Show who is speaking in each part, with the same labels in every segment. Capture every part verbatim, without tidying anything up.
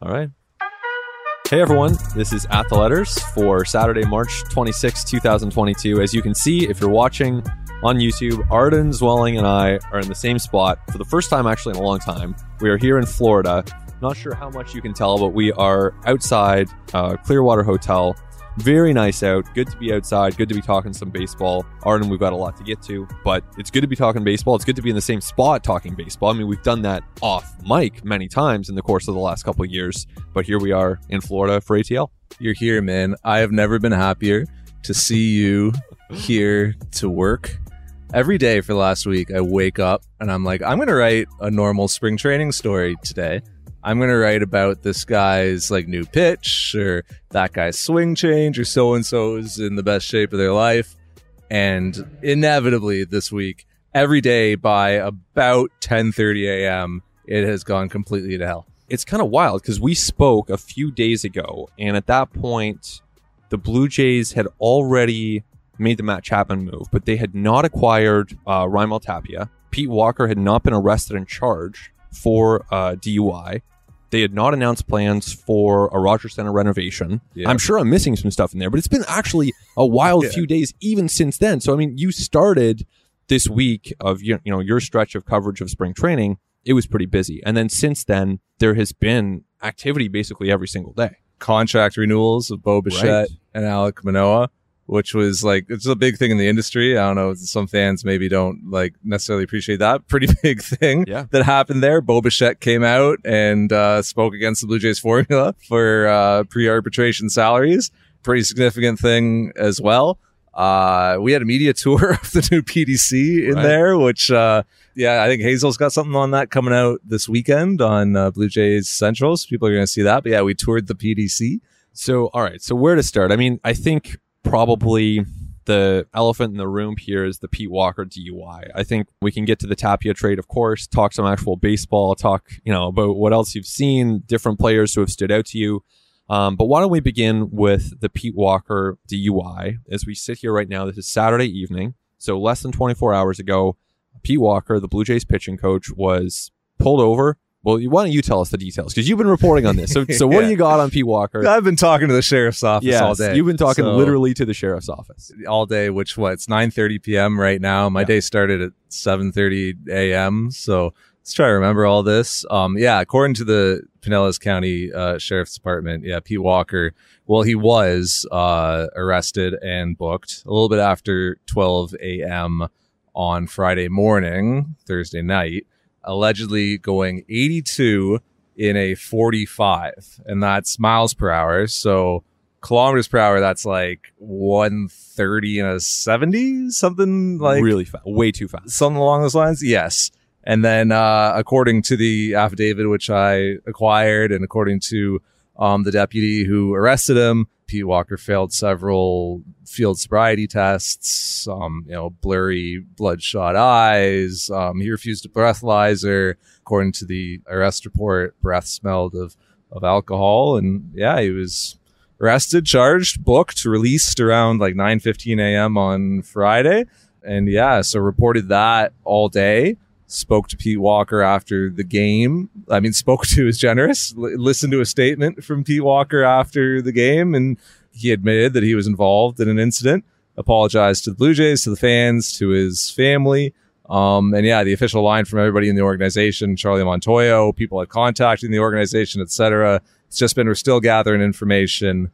Speaker 1: All right. Hey everyone, this is At the Letters for Saturday, March twenty-sixth, twenty twenty-two. As you can see, if you're watching on YouTube, Arden, Zwelling, and I are in the same spot for the first time actually in a long time. We are here in Florida. Not sure how much you can tell, but we are outside uh, Clearwater Hotel. Very nice out. Good to be outside. Good to be talking some baseball. Arden, we've got a lot to get to, but it's good to be talking baseball. It's good to be in the same spot talking baseball. I mean, we've done that off mic many times in the course of the last couple of years, but here we are in Florida for A T L.
Speaker 2: You're here, man. I have never been happier to see you here to work. Every day for the last week, I wake up and I'm like, I'm going to write a normal spring training story today. I'm going to write about this guy's like new pitch or that guy's swing change or so-and-so's in the best shape of their life. And inevitably this week, every day by about ten thirty a.m., it has gone completely to hell.
Speaker 1: It's kind of wild because we spoke a few days ago, and at that point, the Blue Jays had already made the Matt Chapman move, but they had not acquired uh, Raimel Tapia. Pete Walker had not been arrested and charged for uh, D U I. They had not announced plans for a Rogers Center renovation. Yeah. I'm sure I'm missing some stuff in there, but it's been actually a wild yeah. few days even since then. So, I mean, you started this week of you know your stretch of coverage of spring training. It was pretty busy. And then since then, there has been activity basically every single day.
Speaker 2: Contract renewals of Bo Bichette right. and Alek Manoah, which was like, it's a big thing in the industry. I don't know, some fans maybe don't like necessarily appreciate that. Pretty big thing
Speaker 1: yeah.
Speaker 2: that happened there. Bo Bichette came out and uh, spoke against the Blue Jays formula for uh, pre-arbitration salaries. Pretty significant thing as well. Uh, we had a media tour of the new P D C in right. there, which, uh, yeah, I think Hazel's got something on that coming out this weekend on uh, Blue Jays Central. So people are going to see that. But yeah, we toured the P D C.
Speaker 1: So, all right. So where to start? I mean, I think probably the elephant in the room here is the Pete Walker D U I. I think we can get to the Tapia trade, of course, talk some actual baseball, talk, you know, about what else you've seen, different players who have stood out to you. Um, but why don't we begin with the Pete Walker D U I as we sit here right now. This is Saturday evening. So less than twenty-four hours ago, Pete Walker, the Blue Jays pitching coach, was pulled over. Well, why don't you tell us the details? Because you've been reporting on this. So, so what yeah. do you got on Pete Walker?
Speaker 2: I've been talking to the sheriff's office
Speaker 1: yes,
Speaker 2: all day.
Speaker 1: You've been talking
Speaker 2: so,
Speaker 1: literally to the sheriff's office.
Speaker 2: All day, which, what, it's nine thirty p.m. right now. My yeah. day started at seven thirty a.m., so let's try to remember all this. Um, yeah, according to the Pinellas County uh, Sheriff's Department, yeah, Pete Walker, well, he was uh, arrested and booked a little bit after twelve a.m. on Friday morning, Thursday night, allegedly going eighty-two in a forty-five, and that's miles per hour. So kilometers per hour, that's like one thirty in a seventy, something like
Speaker 1: really fast, way too fast,
Speaker 2: something along those lines. Yes. And then, uh, according to the affidavit, which I acquired, and according to um, the deputy who arrested him, Pete Walker failed several field sobriety tests, um, you know, blurry, bloodshot eyes. Um, he refused a breathalyzer. According to the arrest report, breath smelled of, of alcohol. And yeah, he was arrested, charged, booked, released around like nine fifteen a.m. on Friday. And yeah, so reported that all day. Spoke to Pete Walker after the game. I mean, spoke to is generous. L- listened to a statement from Pete Walker after the game, and he admitted that he was involved in an incident. Apologized to the Blue Jays, to the fans, to his family. Um, and yeah, the official line from everybody in the organization, Charlie Montoyo, people had contacted the organization, et cetera. It's just been, we're still gathering information.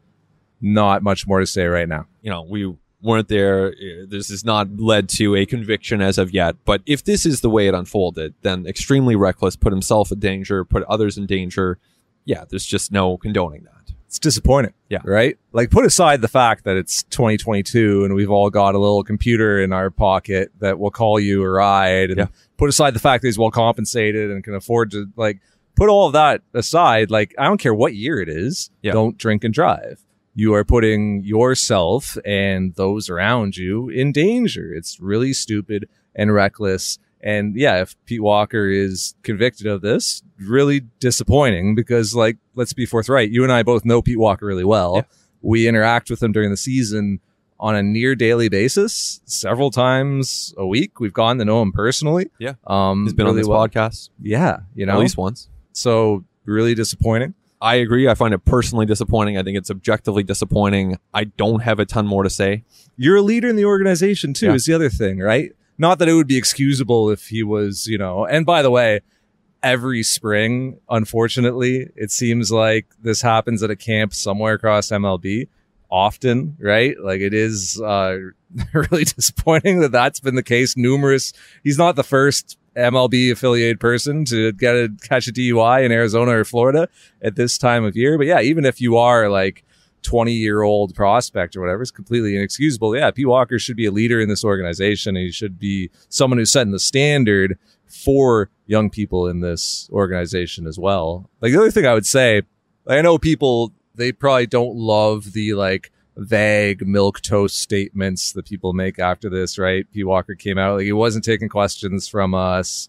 Speaker 2: Not much more to say right now.
Speaker 1: You know, we weren't there. This has not led to a conviction as of yet. But if this is the way it unfolded, then extremely reckless, put himself in danger, put others in danger. Yeah, there's just no condoning that.
Speaker 2: It's disappointing.
Speaker 1: Yeah.
Speaker 2: Right? Like, put aside the fact that it's twenty twenty-two and we've all got a little computer in our pocket that will call you a ride. And
Speaker 1: yeah.
Speaker 2: put aside the fact that he's well compensated and can afford to, like, put all of that aside. Like, I don't care what year it is.
Speaker 1: Yeah.
Speaker 2: Don't drink and drive. You are putting yourself and those around you in danger. It's really stupid and reckless. And yeah, if Pete Walker is convicted of this, really disappointing because, like, let's be forthright. You and I both know Pete Walker really well.
Speaker 1: Yeah.
Speaker 2: We interact with him during the season on a near daily basis, several times a week. We've gotten to know him personally.
Speaker 1: Yeah.
Speaker 2: Um,
Speaker 1: He's been
Speaker 2: really
Speaker 1: on this
Speaker 2: well.
Speaker 1: podcast.
Speaker 2: Yeah. You know,
Speaker 1: at least once.
Speaker 2: So really disappointing.
Speaker 1: I agree. I find it personally disappointing. I think it's objectively disappointing. I don't have a ton more to say.
Speaker 2: You're a leader in the organization too,
Speaker 1: Yeah.
Speaker 2: is the other thing, right? Not that it would be excusable if he was, you know, and by the way, every spring, unfortunately, it seems like this happens at a camp somewhere across M L B often, right? Like it is uh, really disappointing that that's been the case. Numerous, he's not the first M L B affiliated person to get a catch a D U I in Arizona or Florida at this time of year. But yeah, even if you are like twenty year old prospect or whatever, it's completely inexcusable. Yeah, Pete Walker should be a leader in this organization, and he should be someone who's setting the standard for young people in this organization as well. Like the other thing I would say, like, I know people, they probably don't love the like vague milquetoast statements that people make after this, right? Pete Walker came out like he wasn't taking questions from us.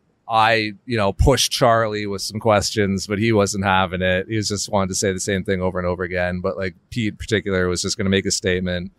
Speaker 2: I, you know, pushed Charlie with some questions, but he wasn't having it. He was just wanted to say the same thing over and over again. But like Pete in particular was just going to make a statement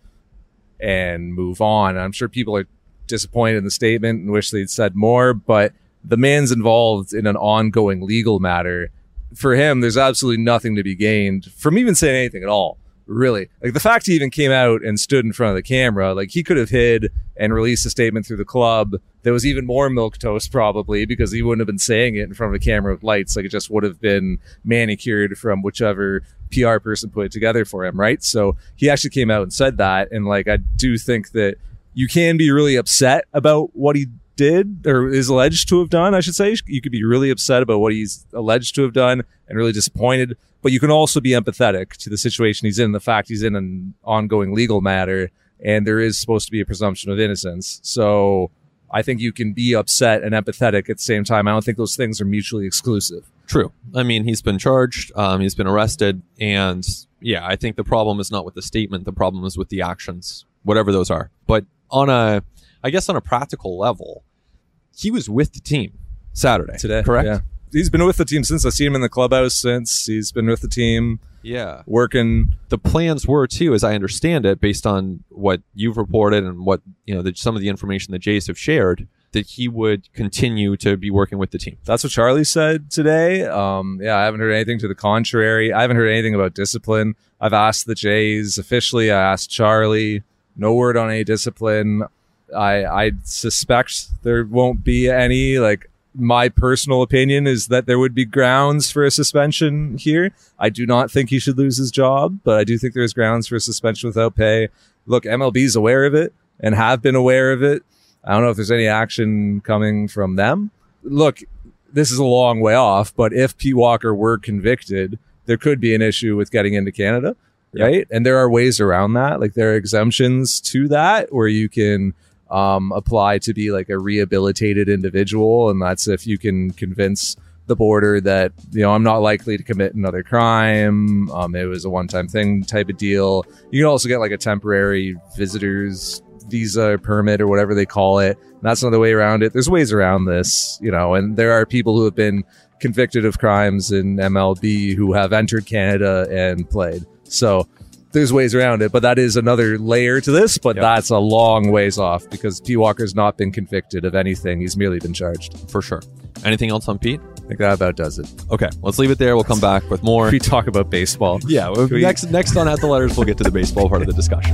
Speaker 2: and move on. And I'm sure people are disappointed in the statement and wish they'd said more, but the man's involved in an ongoing legal matter. For him, there's absolutely nothing to be gained from even saying anything at all. Really, like the fact he even came out and stood in front of the camera, like he could have hid and released a statement through the club that was even more milquetoast probably, because he wouldn't have been saying it in front of a camera with lights. Like it just would have been manicured from whichever P R person put it together for him, right? So he actually came out and said that, and like I do think that you can be really upset about what he did or is alleged to have done. I should say you could be really upset about what he's alleged to have done and really disappointed. But you can also be empathetic to the situation he's in, the fact he's in an ongoing legal matter, and there is supposed to be a presumption of innocence. So I think you can be upset and empathetic at the same time. I don't think those things are mutually exclusive.
Speaker 1: True. I mean, he's been charged, um, he's been arrested, and yeah, I think the problem is not with the statement. The problem is with the actions, whatever those are. But on a, I guess on a practical level, he was with the team Saturday.
Speaker 2: Today,
Speaker 1: correct?
Speaker 2: Yeah. He's been with the team since. I've seen him in the clubhouse since. He's been with the team.
Speaker 1: Yeah.
Speaker 2: Working.
Speaker 1: The plans were, too, as I understand it, based on what you've reported and what, you know, the, some of the information the Jays have shared, that he would continue to be working with the team.
Speaker 2: That's what Charlie said today. Um, yeah, I haven't heard anything to the contrary. I haven't heard anything about discipline. I've asked the Jays officially. I asked Charlie. No word on any discipline. I I suspect there won't be any. Like, my personal opinion is that there would be grounds for a suspension here. I do not think he should lose his job, but I do think there's grounds for a suspension without pay. Look, M L B's aware of it and have been aware of it. I don't know if there's any action coming from them. Look, this is a long way off, but if Pete Walker were convicted, there could be an issue with getting into Canada, right? Yep. And there are ways around that. Like there are exemptions to that where you can um, apply to be like a rehabilitated individual. And that's if you can convince the border that, you know, I'm not likely to commit another crime. Um, it was a one-time thing type of deal. You can also get like a temporary visitor's visa permit or whatever they call it. And that's another way around it. There's ways around this, you know, and there are people who have been convicted of crimes in M L B who have entered Canada and played. So there's ways around it, but that is another layer to this, but yep. That's a long ways off because Pete Walker's not been convicted of anything. He's merely been charged.
Speaker 1: For sure. Anything else on Pete?
Speaker 2: I think that about does it.
Speaker 1: Okay, let's leave it there. We'll come back with more.
Speaker 2: We talk about baseball.
Speaker 1: Yeah, well, we... next next on At the Letters, we'll get to the baseball part of the discussion.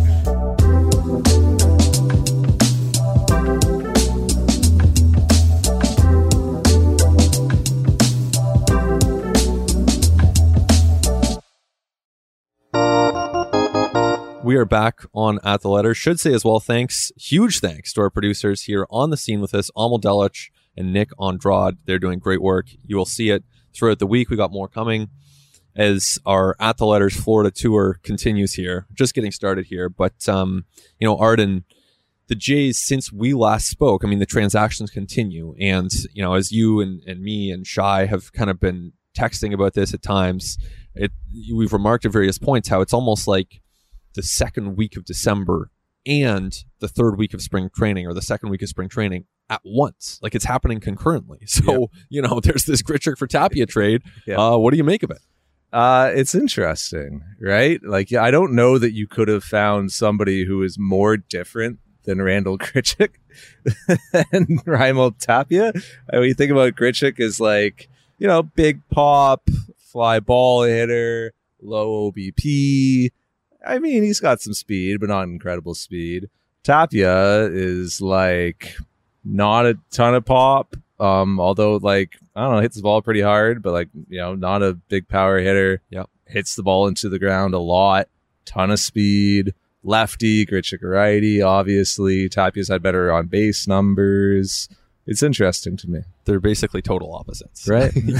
Speaker 1: We are back on At the Letters. Should say as well, thanks, huge thanks to our producers here on the scene with us, Amal Delich and Nick Andrade. They're doing great work. You will see it throughout the week. We got more coming as our At the Letters Florida tour continues here. Just getting started here. But, um, you know, Arden, the Jays, since we last spoke, I mean, the transactions continue. And, you know, as you and, and me and Shai have kind of been texting about this at times, it we've remarked at various points how it's almost like the second week of December and the third week of spring training or the second week of spring training at once. Like it's happening concurrently. So, yep. You know, there's this Grichuk for Tapia trade. Yep. Uh, what do you make of it?
Speaker 2: Uh, it's interesting, right? Like, I don't know that you could have found somebody who is more different than Randall Grichuk and Raimel Tapia. I mean, you think about Grichuk as like, you know, big pop, fly ball hitter, low O B P. I mean, he's got some speed, but not incredible speed. Tapia is like not a ton of pop, um, although like I don't know, hits the ball pretty hard, but like you know, not a big power hitter.
Speaker 1: Yep.
Speaker 2: Hits the ball into the ground a lot, ton of speed. Lefty, Grichuk righty, obviously. Tapia's had better on base numbers. It's interesting to me.
Speaker 1: They're basically total opposites.
Speaker 2: Right?
Speaker 1: Yeah.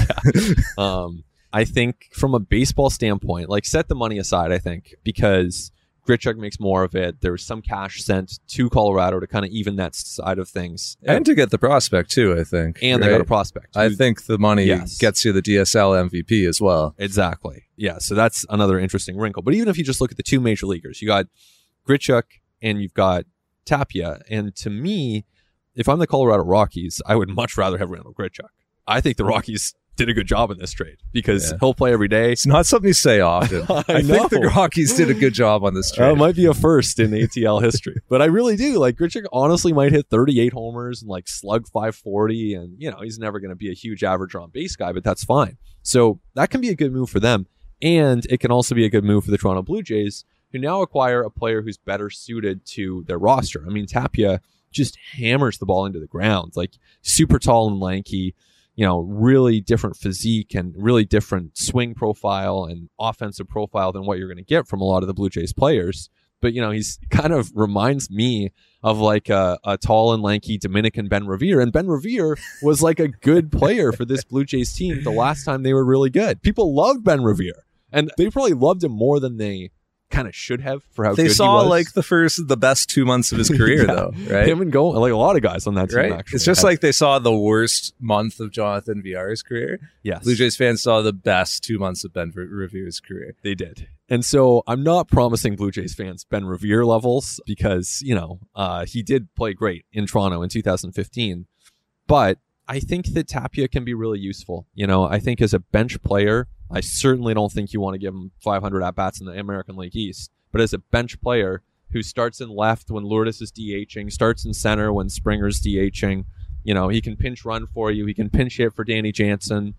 Speaker 1: Um, I think from a baseball standpoint, like set the money aside, I think, because Grichuk makes more of it. There was some cash sent to Colorado to kind of even that side of things.
Speaker 2: And to get the prospect, too, I think.
Speaker 1: And
Speaker 2: right?
Speaker 1: they got a prospect.
Speaker 2: I think the money
Speaker 1: Yes.
Speaker 2: gets you the D S L M V P as well.
Speaker 1: Exactly. Yeah, so that's another interesting wrinkle. But even if you just look at the two major leaguers, you got Grichuk and you've got Tapia. And to me, if I'm the Colorado Rockies, I would much rather have Randall Grichuk. I think the Rockies did a good job in this trade because
Speaker 2: Yeah.
Speaker 1: he'll play every day.
Speaker 2: It's not something you say often.
Speaker 1: I
Speaker 2: I, think
Speaker 1: know.
Speaker 2: the Rockies did a good job on this
Speaker 1: Uh,
Speaker 2: trade.
Speaker 1: it might be a first in A T L history, but I really do. Like Grichuk honestly might hit thirty-eight homers and like slug five forty, and you know he's never going to be a huge average on base guy, but that's fine. So that can be a good move for them, and it can also be a good move for the Toronto Blue Jays, who now acquire a player who's better suited to their roster. I mean, Tapia just hammers the ball into the ground, like super tall and lanky. You know, really different physique and really different swing profile and offensive profile than what you're going to get from a lot of the Blue Jays players. But, you know, he's kind of reminds me of like a, a tall and lanky Dominican Ben Revere. And Ben Revere was like a good player for this Blue Jays team the last time they were really good. People loved Ben Revere. And they probably loved him more than they kind of should have for how
Speaker 2: they
Speaker 1: good
Speaker 2: saw
Speaker 1: he was.
Speaker 2: like the first, the best two months of his career,
Speaker 1: Yeah.
Speaker 2: though, right?
Speaker 1: Him and Go, like a lot of guys on that team,
Speaker 2: Right?
Speaker 1: actually.
Speaker 2: It's just
Speaker 1: had-
Speaker 2: like they saw the worst month of Jonathan V R's career.
Speaker 1: yes.
Speaker 2: Blue Jays fans saw the best two months of Ben Revere's career.
Speaker 1: They did. And so I'm not promising Blue Jays fans Ben Revere levels because, you know, uh, he did play great in Toronto in two thousand fifteen. But I think that Tapia can be really useful. You know, I think as a bench player, I certainly don't think you want to give him five hundred at-bats in the American League East. But as a bench player who starts in left when Lourdes is DHing, starts in center when Springer's DHing, you know, he can pinch run for you. He can pinch hit for Danny Jansen.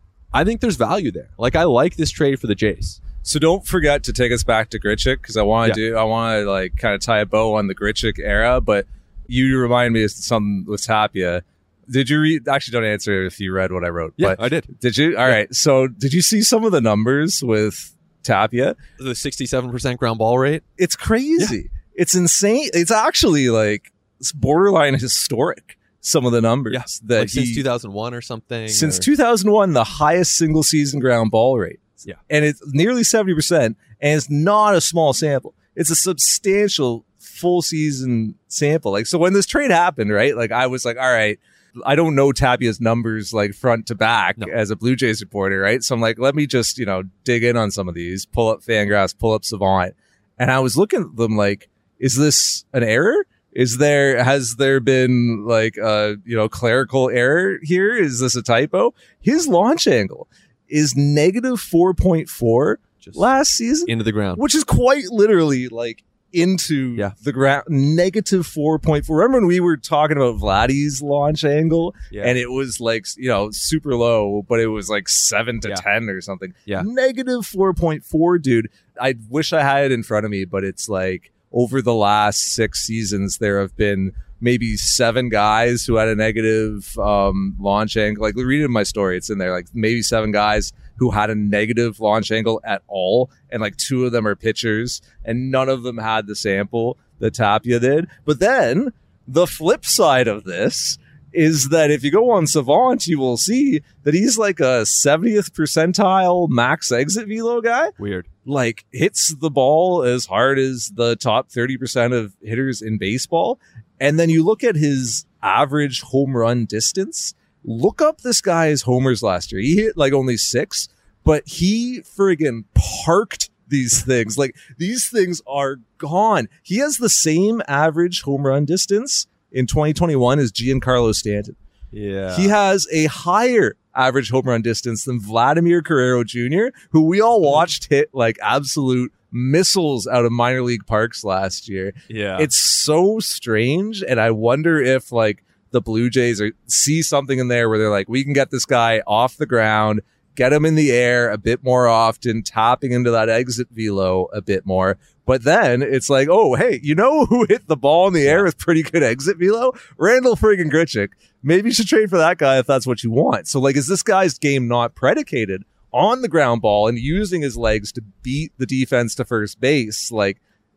Speaker 1: I think there's value there. Like, I like this trade for the Jays.
Speaker 2: So don't forget to take us back to Grichuk because I want to
Speaker 1: Yeah.
Speaker 2: do I want to like kind of tie a bow on the Grichuk era. But you remind me of something with Tapia. Did you read? Actually, don't answer if you read what I wrote.
Speaker 1: Yeah,
Speaker 2: but
Speaker 1: I did.
Speaker 2: Did you? All right. So did you see some of the numbers with Tapia?
Speaker 1: The sixty-seven percent ground ball rate.
Speaker 2: It's crazy. It's insane. It's actually like it's borderline historic. Some of the numbers
Speaker 1: Yeah,
Speaker 2: that
Speaker 1: like since
Speaker 2: he,
Speaker 1: two thousand one or something.
Speaker 2: since
Speaker 1: or-
Speaker 2: two thousand one, the highest single season ground ball rate.
Speaker 1: Yeah.
Speaker 2: And it's nearly seventy percent. And it's not a small sample. It's a substantial full season sample. Like, so when this trade happened, right? Like, I was like, all right, I don't know Tapia's numbers like front to back
Speaker 1: No.
Speaker 2: as a Blue Jays reporter, right? So I'm like, let me just, you know, dig in on some of these, pull up Fangraphs, pull up Savant. And I was looking at them like, is this an error? Is there, has there been like a, you know, clerical error here? Is this a typo? His launch angle is negative four point four
Speaker 1: Just
Speaker 2: last season,
Speaker 1: into the ground.
Speaker 2: which is quite literally like into
Speaker 1: Yeah.
Speaker 2: the ground, negative four point four. Remember when we were talking about Vladdy's launch angle
Speaker 1: Yeah.
Speaker 2: and it was like, you know, super low, but it was like seven to
Speaker 1: Yeah.
Speaker 2: ten or something.
Speaker 1: Yeah.
Speaker 2: Negative four point four, dude. I wish I had it in front of me, but it's like over the last six seasons, there have been maybe seven guys who had a negative um, launch angle. Like, read it in my story. It's in there. Like, maybe seven guys who had a negative launch angle at all. And like two of them are pitchers and none of them had the sample that Tapia did. But then the flip side of this is that if you go on Savant, you will see that he's like a seventieth percentile max exit velo guy.
Speaker 1: Weird.
Speaker 2: Like, hits the ball as hard as the top thirty percent of hitters in baseball. And then you look at his average home run distance. Look up this guy's homers last year. He hit like only six, but he friggin' parked these things. Like, these things are gone. He has the same average home run distance in twenty twenty-one as Giancarlo Stanton.
Speaker 1: Yeah.
Speaker 2: He has a higher average home run distance than Vladimir Guerrero Junior, who we all watched hit like absolute missiles out of minor league parks last year.
Speaker 1: yeah.
Speaker 2: It's so strange, and I wonder if like the Blue Jays are, see something in there where they're like, we can get this guy off the ground, get him in the air a bit more often, tapping into that exit velo a bit more. But then it's like, oh, hey, you know who hit the ball in the air with pretty good exit velo? Randall friggin' Grichuk. Maybe you should trade for that guy if that's what you want. So, like, is this guy's game not predicated on the ground ball and using his legs to beat the defense to first base, like,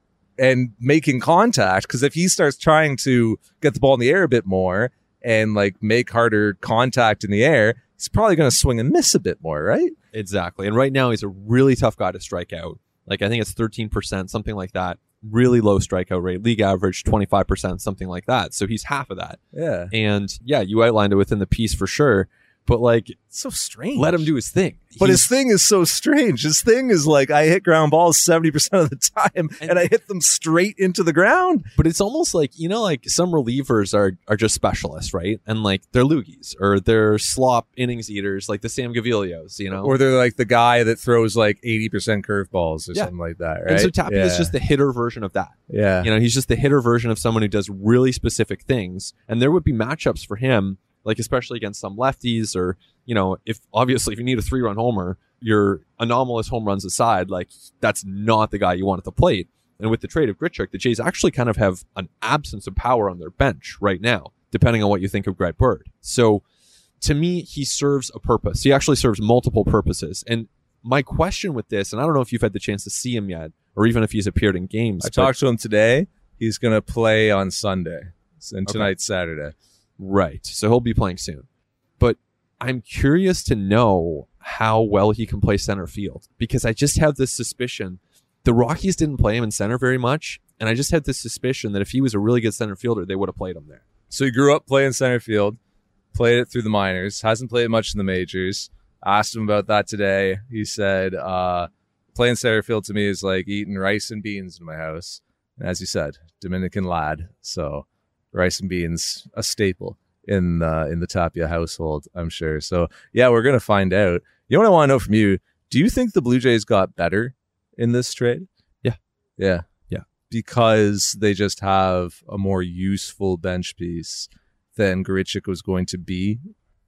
Speaker 2: and making contact? Because if he starts trying to get the ball in the air a bit more and, like, make harder contact in the air, he's probably going to swing and miss a bit more, right?
Speaker 1: Exactly. And right now, he's a really tough guy to strike out. Like, I think it's thirteen percent, something like that. Really low strikeout rate. League average, twenty-five percent, something like that. So he's half of that.
Speaker 2: Yeah.
Speaker 1: And yeah, you outlined it within the piece for sure. But, like,
Speaker 2: it's so strange.
Speaker 1: Let him do his thing.
Speaker 2: But
Speaker 1: He's,
Speaker 2: his thing is so strange. His thing is like, I hit ground balls seventy percent of the time and, and I hit them straight into the ground.
Speaker 1: But it's almost like, you know, like some relievers are are just specialists, right? And like they're loogies or they're slop innings eaters, like the Sam Gavilios, you know?
Speaker 2: Or they're like the guy that throws like eighty percent curveballs or
Speaker 1: Yeah.
Speaker 2: something like that, right?
Speaker 1: And so Tapia is
Speaker 2: Yeah.
Speaker 1: just the hitter version of that.
Speaker 2: Yeah.
Speaker 1: You know, he's just the hitter version of someone who does really specific things. And there would be matchups for him, like especially against some lefties or, you know, if obviously if you need a three-run homer, your anomalous home runs aside, like that's not the guy you want at the plate. And with the trade of Grichuk, the Jays actually kind of have an absence of power on their bench right now, depending on what you think of Greg Bird. So to me, he serves a purpose. He actually serves multiple purposes. And my question with this, and I don't know if you've had the chance to see him yet, or even if he's appeared in games.
Speaker 2: I
Speaker 1: but-
Speaker 2: talked to him today. He's going to play on Sunday. And
Speaker 1: Okay.
Speaker 2: tonight's Saturday.
Speaker 1: Right. So he'll be playing soon. But I'm curious to know how well he can play center field because I just have this suspicion. The Rockies didn't play him in center very much. And I just had this suspicion that if he was a really good center fielder, they would have played him there.
Speaker 2: So he grew up playing center field, played it through the minors, hasn't played much in the majors. Asked him about that today. He said, uh, playing center field to me is like eating rice and beans in my house. And as you said, Dominican lad. So rice and beans, a staple in uh, in the Tapia household, I'm sure. So yeah, we're gonna find out. You know what I want to know from you? Do you think the Blue Jays got better in this trade?
Speaker 1: Yeah.
Speaker 2: Yeah.
Speaker 1: Yeah.
Speaker 2: Because they just have a more useful bench piece than Grichuk was going to be.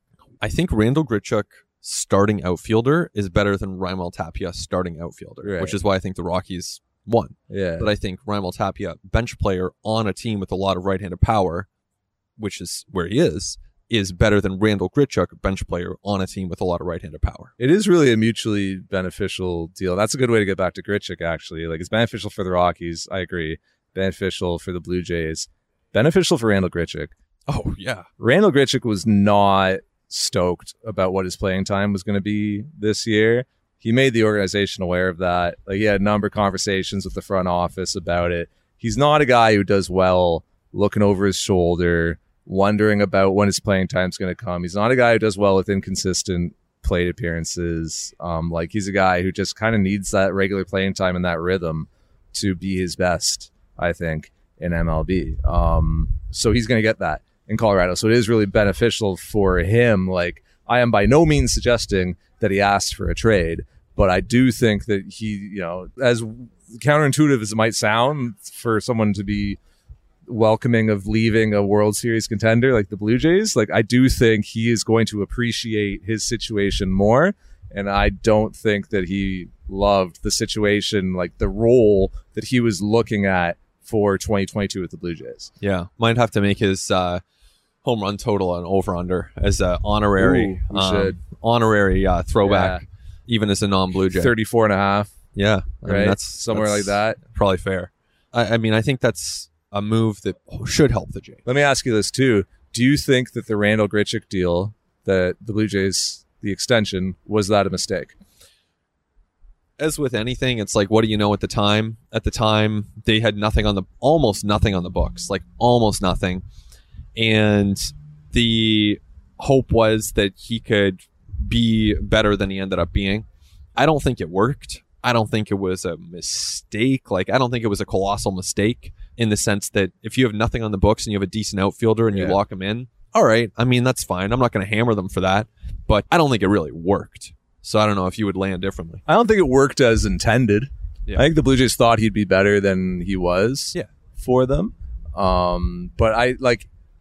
Speaker 1: I think Randall Grichuk starting outfielder is better than Raimel Tapia starting outfielder,
Speaker 2: Right.
Speaker 1: which is why I think the Rockies won.
Speaker 2: Yeah.
Speaker 1: But I think Raimel Tapia, bench player on a team with a lot of right-handed power, which is where he is, is better than Randall Grichuk, bench player on a team with a lot of right-handed power.
Speaker 2: It is really a mutually beneficial deal. That's a good way to get back to Grichuk, actually. Like, it's beneficial for the Rockies. I agree. Beneficial for the Blue Jays. Beneficial for Randall Grichuk.
Speaker 1: Oh, yeah.
Speaker 2: Randall Grichuk was not stoked about what his playing time was going to be this year. He made the organization aware of that. Like, he had a number of conversations with the front office about it. He's not a guy who does well looking over his shoulder, wondering about when his playing time's going to come. He's not a guy who does well with inconsistent plate appearances. Um, like, he's a guy who just kind of needs that regular playing time and that rhythm to be his best, I think, in M L B. Um, so he's going to get that in Colorado. So it is really beneficial for him. Like, I am by no means suggesting that he asked for a trade, but I do think that he, you know, as counterintuitive as it might sound for someone to be welcoming of leaving a World Series contender like the Blue Jays, like, I do think he is going to appreciate his situation more. And I don't think that he loved the situation, like the role that he was looking at for twenty twenty-two with the Blue Jays.
Speaker 1: Yeah. Might have to make his uh, home run total an over-under as an honorary,
Speaker 2: Ooh, we
Speaker 1: um,
Speaker 2: should.
Speaker 1: honorary uh, throwback, even as a non-Blue Jay.
Speaker 2: thirty-four and a half,
Speaker 1: Yeah. I mean,
Speaker 2: right?
Speaker 1: that's
Speaker 2: Somewhere
Speaker 1: that's
Speaker 2: like that.
Speaker 1: Probably fair. I, I mean, I think that's a move that should help the Jays.
Speaker 2: Let me ask you this too. Do you think that the Randall Grichuk deal, that the Blue Jays, the extension, was that a mistake?
Speaker 1: As with anything, it's like, what do you know at the time? At the time, they had nothing on the, almost nothing on the books, like almost nothing. And the hope was that he could be better than he ended up being. I don't think it worked. I don't think it was a mistake. Like, I don't think it was a colossal mistake in the sense that if you have nothing on the books and you have a decent outfielder and you
Speaker 2: Yeah.
Speaker 1: lock him in, all right. I mean, that's fine. I'm not going to hammer them for that, but I don't think it really worked. So I don't know if you would land differently.
Speaker 2: I don't think it worked as intended.
Speaker 1: Yeah.
Speaker 2: I think the Blue Jays thought he'd be better than he was
Speaker 1: Yeah.
Speaker 2: for them. Um, but I like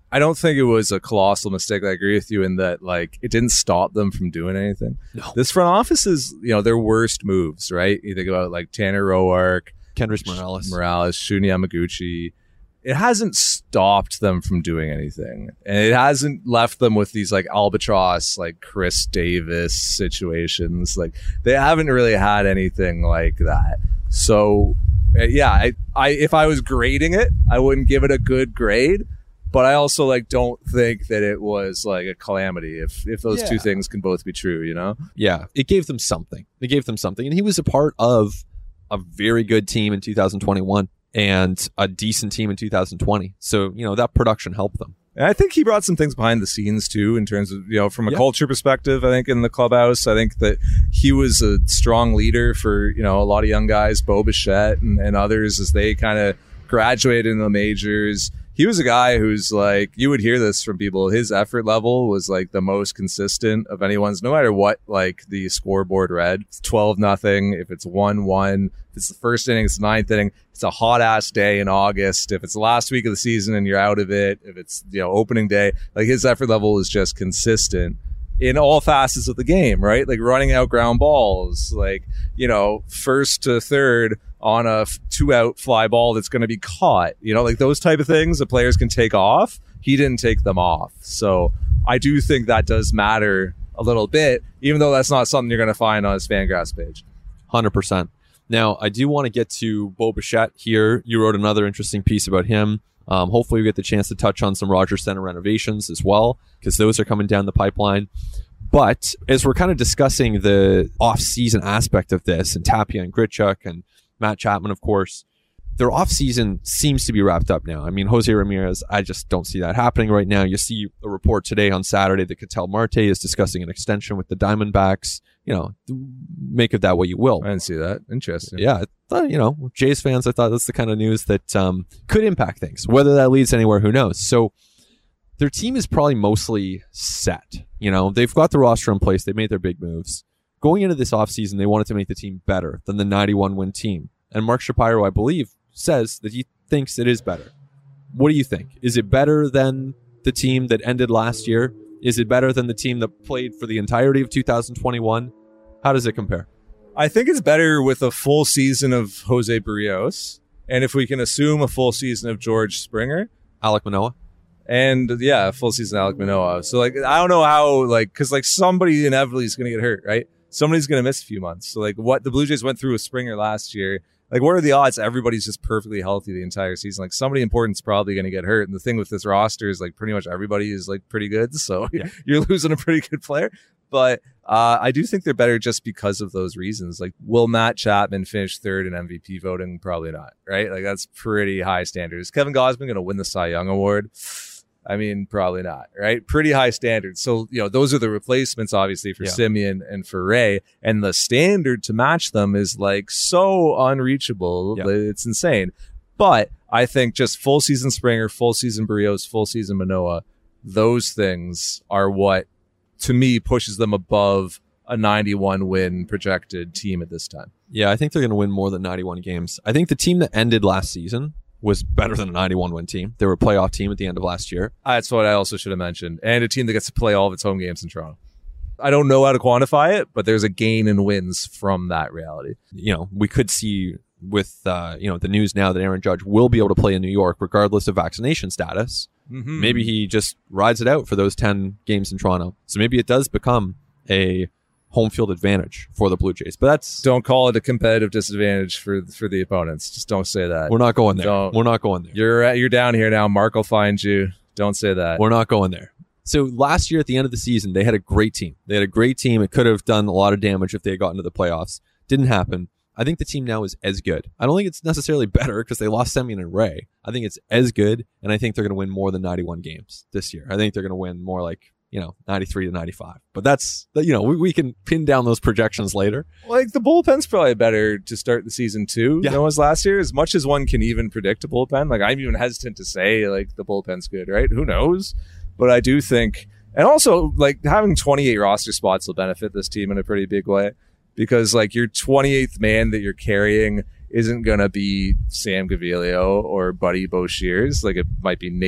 Speaker 2: I don't think it was a colossal mistake. I agree with you in that, like, it didn't stop them from doing anything.
Speaker 1: No.
Speaker 2: This front office is, you know, their worst moves, right? You think about like Tanner Roark,
Speaker 1: Kendrys Morales,
Speaker 2: Morales, Shun Yamaguchi. It hasn't stopped them from doing anything, and it hasn't left them with these like albatross, like Chris Davis situations. Like, they haven't really had anything like that. So, uh, yeah, I, I if I was grading it, I wouldn't give it a good grade. But I also like don't think that it was like a calamity if if those
Speaker 1: yeah.
Speaker 2: two things can both be true, you know?
Speaker 1: Yeah, it gave them something. It gave them something. And he was a part of a very good team in two thousand twenty-one and a decent team in two thousand twenty. So, you know, that production helped them.
Speaker 2: And I think he brought some things behind the scenes too, in terms of, you know, from a
Speaker 1: yeah.
Speaker 2: culture perspective, I think in the clubhouse. I think that he was a strong leader for, you know, a lot of young guys, Bo Bichette and, and others as they kind of graduated in the majors. He was a guy who's like, you would hear this from people, his effort level was like the most consistent of anyone's, no matter what like the scoreboard read. It's twelve nothing. If it's one one, if it's the first inning, it's the ninth inning. It's a hot ass day in August. If it's the last week of the season and you're out of it, if it's, you know, opening day, like his effort level is just consistent in all facets of the game, right? Like running out ground balls, like, you know, first to third on a two out fly ball that's going to be caught, you know, like those type of things the players can take off. He didn't take them off. So I do think that does matter a little bit, even though that's not something you're going to find on his Fangraphs page.
Speaker 1: one hundred percent. Now, I do want to get to Bo Bichette here. You wrote another interesting piece about him. Um, hopefully we get the chance to touch on some Rogers Center renovations as well, because those are coming down the pipeline. But as we're kind of discussing the off-season aspect of this, and Tapia and Grichuk and Matt Chapman, of course, their off-season seems to be wrapped up now. I mean, Jose Ramirez, I just don't see that happening right now. You see a report today on Saturday that Ketel Marte is discussing an extension with the Diamondbacks. You know, make of that what you will.
Speaker 2: I didn't see that. Interesting.
Speaker 1: Yeah, I thought, you know, Jays fans, I thought that's the kind of news that um, could impact things. Whether that leads anywhere, who knows? So their team is probably mostly set. You know, they've got the roster in place. They made their big moves. Going into this offseason, they wanted to make the team better than the ninety-one win team. And Mark Shapiro, I believe, says that he thinks it is better. What do you think? Is it better than the team that ended last year? Is it better than the team that played for the entirety of two thousand twenty-one? How does it compare?
Speaker 2: I think it's better with a full season of Jose Barrios. And if we can assume a full season of George Springer.
Speaker 1: Alek Manoah?
Speaker 2: And yeah, full season Alek Manoah. So like, I don't know how, like, because like somebody inevitably is going to get hurt, right? Somebody's going to miss a few months. So like what the Blue Jays went through with Springer last year, like what are the odds everybody's just perfectly healthy the entire season? Like somebody important's probably going to get hurt. And the thing with this roster is like pretty much everybody is like pretty good. So yeah. You're losing a pretty good player. But uh, I do think they're better just because of those reasons. Like, will Matt Chapman finish third in M V P voting? Probably not, right? Like that's pretty high standards. Is Kevin Gausman going to win the Cy Young Award? I mean, probably not, right? Pretty high standards. So, you know, those are the replacements, obviously, for yeah. Simeon and for Ray. And the standard to match them is like so unreachable. Yeah. It's insane. But I think just full season Springer, full season Barrios, full season Manoah, those things are what, to me, pushes them above a ninety-one win projected team at this time.
Speaker 1: Yeah, I think they're going to win more than ninety-one games. I think the team that ended last season was better than a ninety-one win team. They were a playoff team at the end of last year.
Speaker 2: That's what I also should have mentioned. And a team that gets to play all of its home games in Toronto. I don't know how to quantify it, but there's a gain in wins from that reality.
Speaker 1: You know, we could see with, uh, you know, the news now that Aaron Judge will be able to play in New York regardless of vaccination status. Mm-hmm. Maybe he just rides it out for those ten games in Toronto. So maybe it does become a home field advantage for the Blue Jays. But that's...
Speaker 2: Don't call it a competitive disadvantage for for the opponents. Just don't say that.
Speaker 1: We're not going there.
Speaker 2: Don't.
Speaker 1: We're not going there.
Speaker 2: You're you're down here now. Mark will find you. Don't say that.
Speaker 1: We're not going there. So last year at the end of the season, they had a great team. They had a great team. It could have done a lot of damage if they had gotten to the playoffs. Didn't happen. I think the team now is as good. I don't think it's necessarily better because they lost Semien and Ray. I think it's as good, and I think they're going to win more than ninety-one games this year. I think they're going to win more like, you know, ninety-three to ninety-five. But that's, you know, we, we can pin down those projections later.
Speaker 2: Like the bullpen's probably better to start the season too
Speaker 1: yeah.
Speaker 2: than it was last year. As much as one can even predict a bullpen, like I'm even hesitant to say like the bullpen's good, right? Who knows? But I do think, and also like having twenty-eight roster spots will benefit this team in a pretty big way. Because like your twenty-eighth man that you're carrying isn't going to be Sam Gaviglio or Buddy Boshiers. Like it might be Nate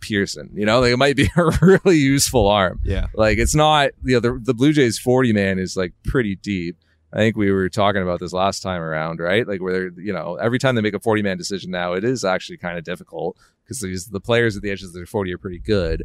Speaker 2: Pearson. You know, like it might be a really useful arm.
Speaker 1: Yeah.
Speaker 2: Like it's not, you know, the, the Blue Jays forty man is like pretty deep. I think we were talking about this last time around, right? Like where they're, you know, every time they make a forty man decision now, it is actually kind of difficult because these the players at the edges of their forty are pretty good.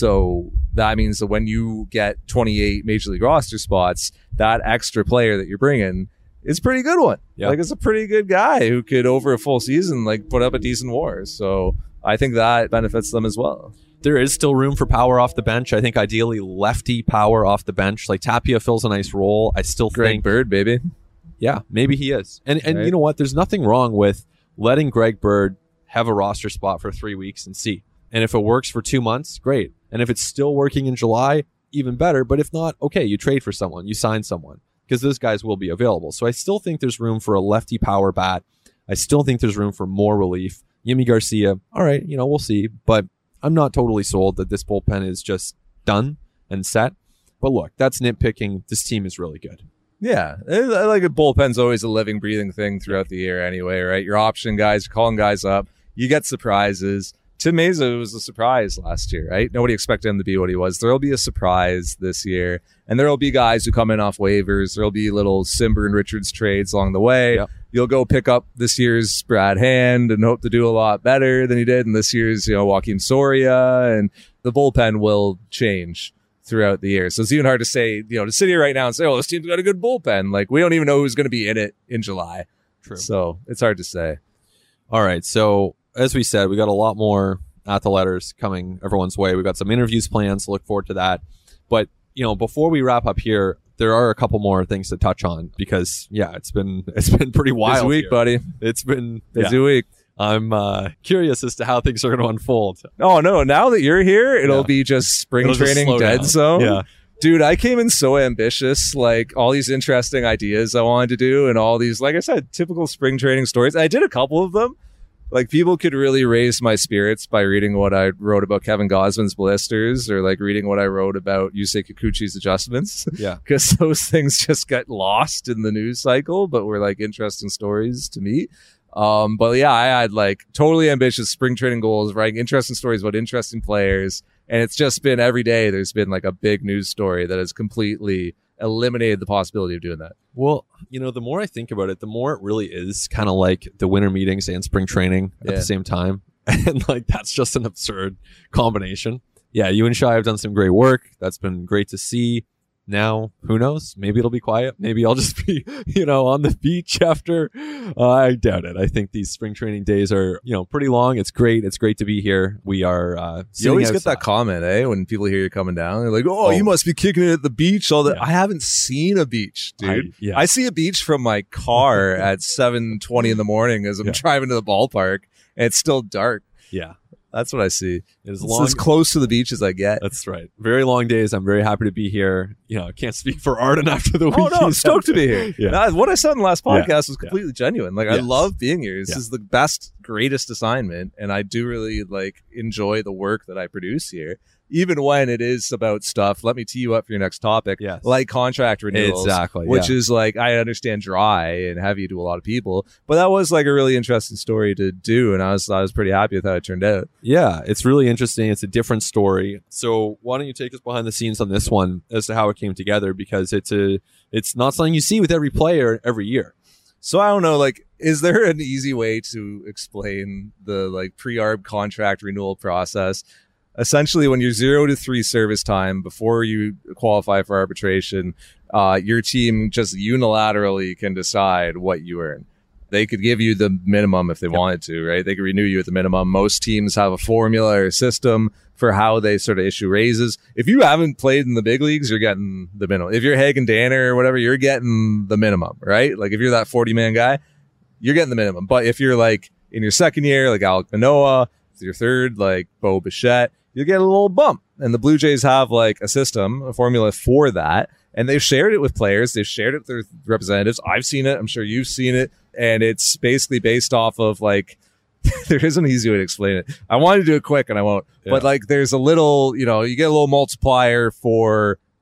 Speaker 2: So that means that when you get twenty-eight major league roster spots, that extra player that you're bringing is a pretty good one.
Speaker 1: Yeah.
Speaker 2: Like it's a pretty good guy who could over a full season like put up a decent WAR. So I think that benefits them as well.
Speaker 1: There is still room for power off the bench. I think ideally lefty power off the bench. Like Tapia fills a nice role. I still
Speaker 2: Greg
Speaker 1: think
Speaker 2: Bird, baby.
Speaker 1: Yeah, maybe he is. And and
Speaker 2: Right.
Speaker 1: you know what? There's nothing wrong with letting Greg Bird have a roster spot for three weeks and see. And if it works for two months, great. And if it's still working in July, even better. But if not, okay, you trade for someone, you sign someone, because those guys will be available. So I still think there's room for a lefty power bat. I still think there's room for more relief. Yimi Garcia, all right, you know, we'll see. But I'm not totally sold that this bullpen is just done and set. But look, that's nitpicking. This team is really good.
Speaker 2: Yeah, I I like a bullpen's always a living, breathing thing throughout the year anyway, right? You're option guys, you're calling guys up. You get surprises. Tim Meza was a surprise last year, right? Nobody expected him to be what he was. There'll be a surprise this year. And there'll be guys who come in off waivers. There'll be little Simber and Richards trades along the way.
Speaker 1: Yep.
Speaker 2: You'll go pick up this year's Brad Hand and hope to do a lot better than he did in this year's, you know, Joaquin Soria. And the bullpen will change throughout the year. So it's even hard to say, you know, to sit here right now and say, oh, this team's got a good bullpen. Like, we don't even know who's going to be in it in July.
Speaker 1: True.
Speaker 2: So it's hard to say.
Speaker 1: All right. So as we said, we got a lot more at the letters coming everyone's way. We've got some interviews planned, so look forward to that. But, you know, before we wrap up here, there are a couple more things to touch on because, yeah, it's been it's been pretty wild.
Speaker 2: Busy week,
Speaker 1: here.
Speaker 2: buddy.
Speaker 1: It's been
Speaker 2: Busy
Speaker 1: yeah.
Speaker 2: week.
Speaker 1: I'm uh, curious as to how things are going to unfold.
Speaker 2: Oh, no. Now that you're here, it'll
Speaker 1: Yeah.
Speaker 2: be just spring
Speaker 1: It'll just
Speaker 2: training
Speaker 1: slow
Speaker 2: dead
Speaker 1: down.
Speaker 2: zone.
Speaker 1: Yeah.
Speaker 2: Dude, I came in so ambitious, like all these interesting ideas I wanted to do and all these, like I said, typical spring training stories. I did a couple of them. Like people could really raise my spirits by reading what I wrote about Kevin Gosman's blisters or like reading what I wrote about Yusei Kikuchi's adjustments.
Speaker 1: Yeah.
Speaker 2: Because those things just got lost in the news cycle, but were like interesting stories to me. Um, but yeah, I had like totally ambitious spring training goals, writing interesting stories about interesting players. And it's just been every day there's been like a big news story that has completely eliminated the possibility of doing that.
Speaker 1: Well, you know, the more I think about it, the more it really is kind of like the winter meetings and spring training at
Speaker 2: Yeah.
Speaker 1: the same time. And like, that's just an absurd combination. Yeah, you and Shai have done some great work. That's been great to see. Now, who knows? Maybe it'll be quiet. Maybe I'll just be, you know, on the beach after. Uh, I doubt it. I think these spring training days are, you know, pretty long. It's great. It's great to be here. We are. Uh,
Speaker 2: You always get
Speaker 1: outside.
Speaker 2: that comment, eh? When people hear you coming down, they're like, "Oh,
Speaker 1: Oh.
Speaker 2: you must be kicking it at the beach." All that.
Speaker 1: Yeah.
Speaker 2: I haven't seen a beach, dude.
Speaker 1: I- yeah.
Speaker 2: I see a beach from my car at seven twenty in the morning as I'm
Speaker 1: Yeah.
Speaker 2: driving to the ballpark, and it's still dark.
Speaker 1: Yeah,
Speaker 2: That's what I see.
Speaker 1: it is
Speaker 2: It's
Speaker 1: long.
Speaker 2: as close to the beach as I get.
Speaker 1: That's right. Very long days. I'm very happy to be here. You know, I can't speak for Arden after the
Speaker 2: Oh
Speaker 1: weekend.
Speaker 2: no, I'm stoked to be here.
Speaker 1: Yeah.
Speaker 2: Nah, what I said in the last
Speaker 1: Yeah.
Speaker 2: podcast was completely genuine. Like I
Speaker 1: Yes.
Speaker 2: love being here. This
Speaker 1: Yeah.
Speaker 2: is the best, greatest assignment, and I do really like enjoy the work that I produce here. Even when it is about stuff, let me tee you up for your next topic.
Speaker 1: Yes.
Speaker 2: Like contract renewals,
Speaker 1: Exactly,
Speaker 2: which
Speaker 1: yeah.
Speaker 2: is like I understand dry and heavy to a lot of people, but that was like a really interesting story to do, and I was I was pretty happy with how it turned out.
Speaker 1: Yeah, it's really interesting. It's a different story. So why don't you take us behind the scenes on this one as to how it came together? Because it's a, it's not something you see with every player every year.
Speaker 2: So I don't know, like, is there an easy way to explain the like pre-arb contract renewal process? Essentially, when you're zero to three service time before you qualify for arbitration, uh, your team just unilaterally can decide what you earn. They could give you the minimum if they wanted to, right? They could renew you at the minimum. Most teams have a formula or a system for how they sort of issue raises. If you haven't played in the big leagues, you're getting the minimum. If you're Hagen Danner or whatever, you're getting the minimum, right? Like if you're that forty-man guy, you're getting the minimum. But if you're like in your second year, like Alek Manoah, your third, like Bo Bichette, you get a little bump. And the Blue Jays have like a system, a formula for that. And they've shared it with players. They've shared it with their representatives. I've seen it. I'm sure you've seen it. And it's basically based off of like, there isn't an easy way to explain it. I want to do it quick and I won't.
Speaker 1: Yeah.
Speaker 2: But like there's a little, you know, you get a little multiplier for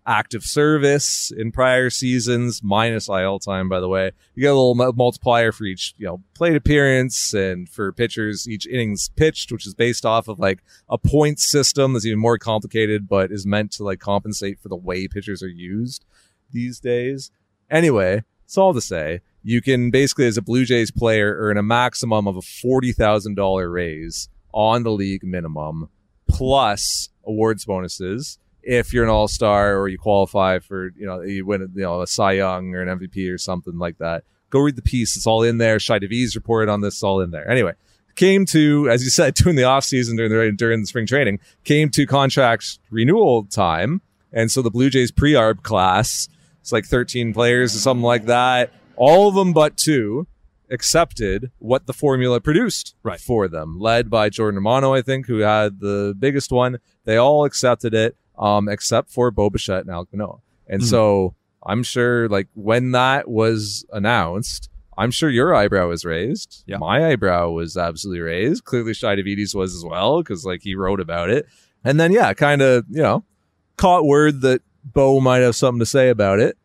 Speaker 2: active service in prior seasons, minus I L time, by the way. You get a little mu- multiplier for each, you know, plate appearance, and for pitchers, each innings pitched, which is based off of like a point system that's even more complicated, but is meant to like compensate for the way pitchers are used these days. Anyway, it's all to say, you can basically, as a Blue Jays player, earn a maximum of a forty thousand dollars raise on the league minimum, plus awards bonuses if you're an all-star or you qualify for, you know, you win, you know, a Cy Young or an M V P or something like that. Go read the piece. It's all in there. Shai Davies reported on this. It's all in there. Anyway, came to, as you said, during the offseason, during the, during the spring training, came to contract renewal time. And so the Blue Jays pre-arb class, it's like thirteen players or something like that. All of them but two accepted what the formula produced
Speaker 1: right.
Speaker 2: for them, led by Jordan Romano, I think, who had the biggest one. They all accepted it. Um, except for Bo Bichette and Alek Manoah. And mm-hmm. so I'm sure, like, when that was announced, I'm sure your eyebrow was raised.
Speaker 1: Yeah.
Speaker 2: My eyebrow was absolutely raised. Clearly Shai Davies was as well, because, like, he wrote about it. And then, yeah, kind of, you know, caught word that Bo might have something to say about it.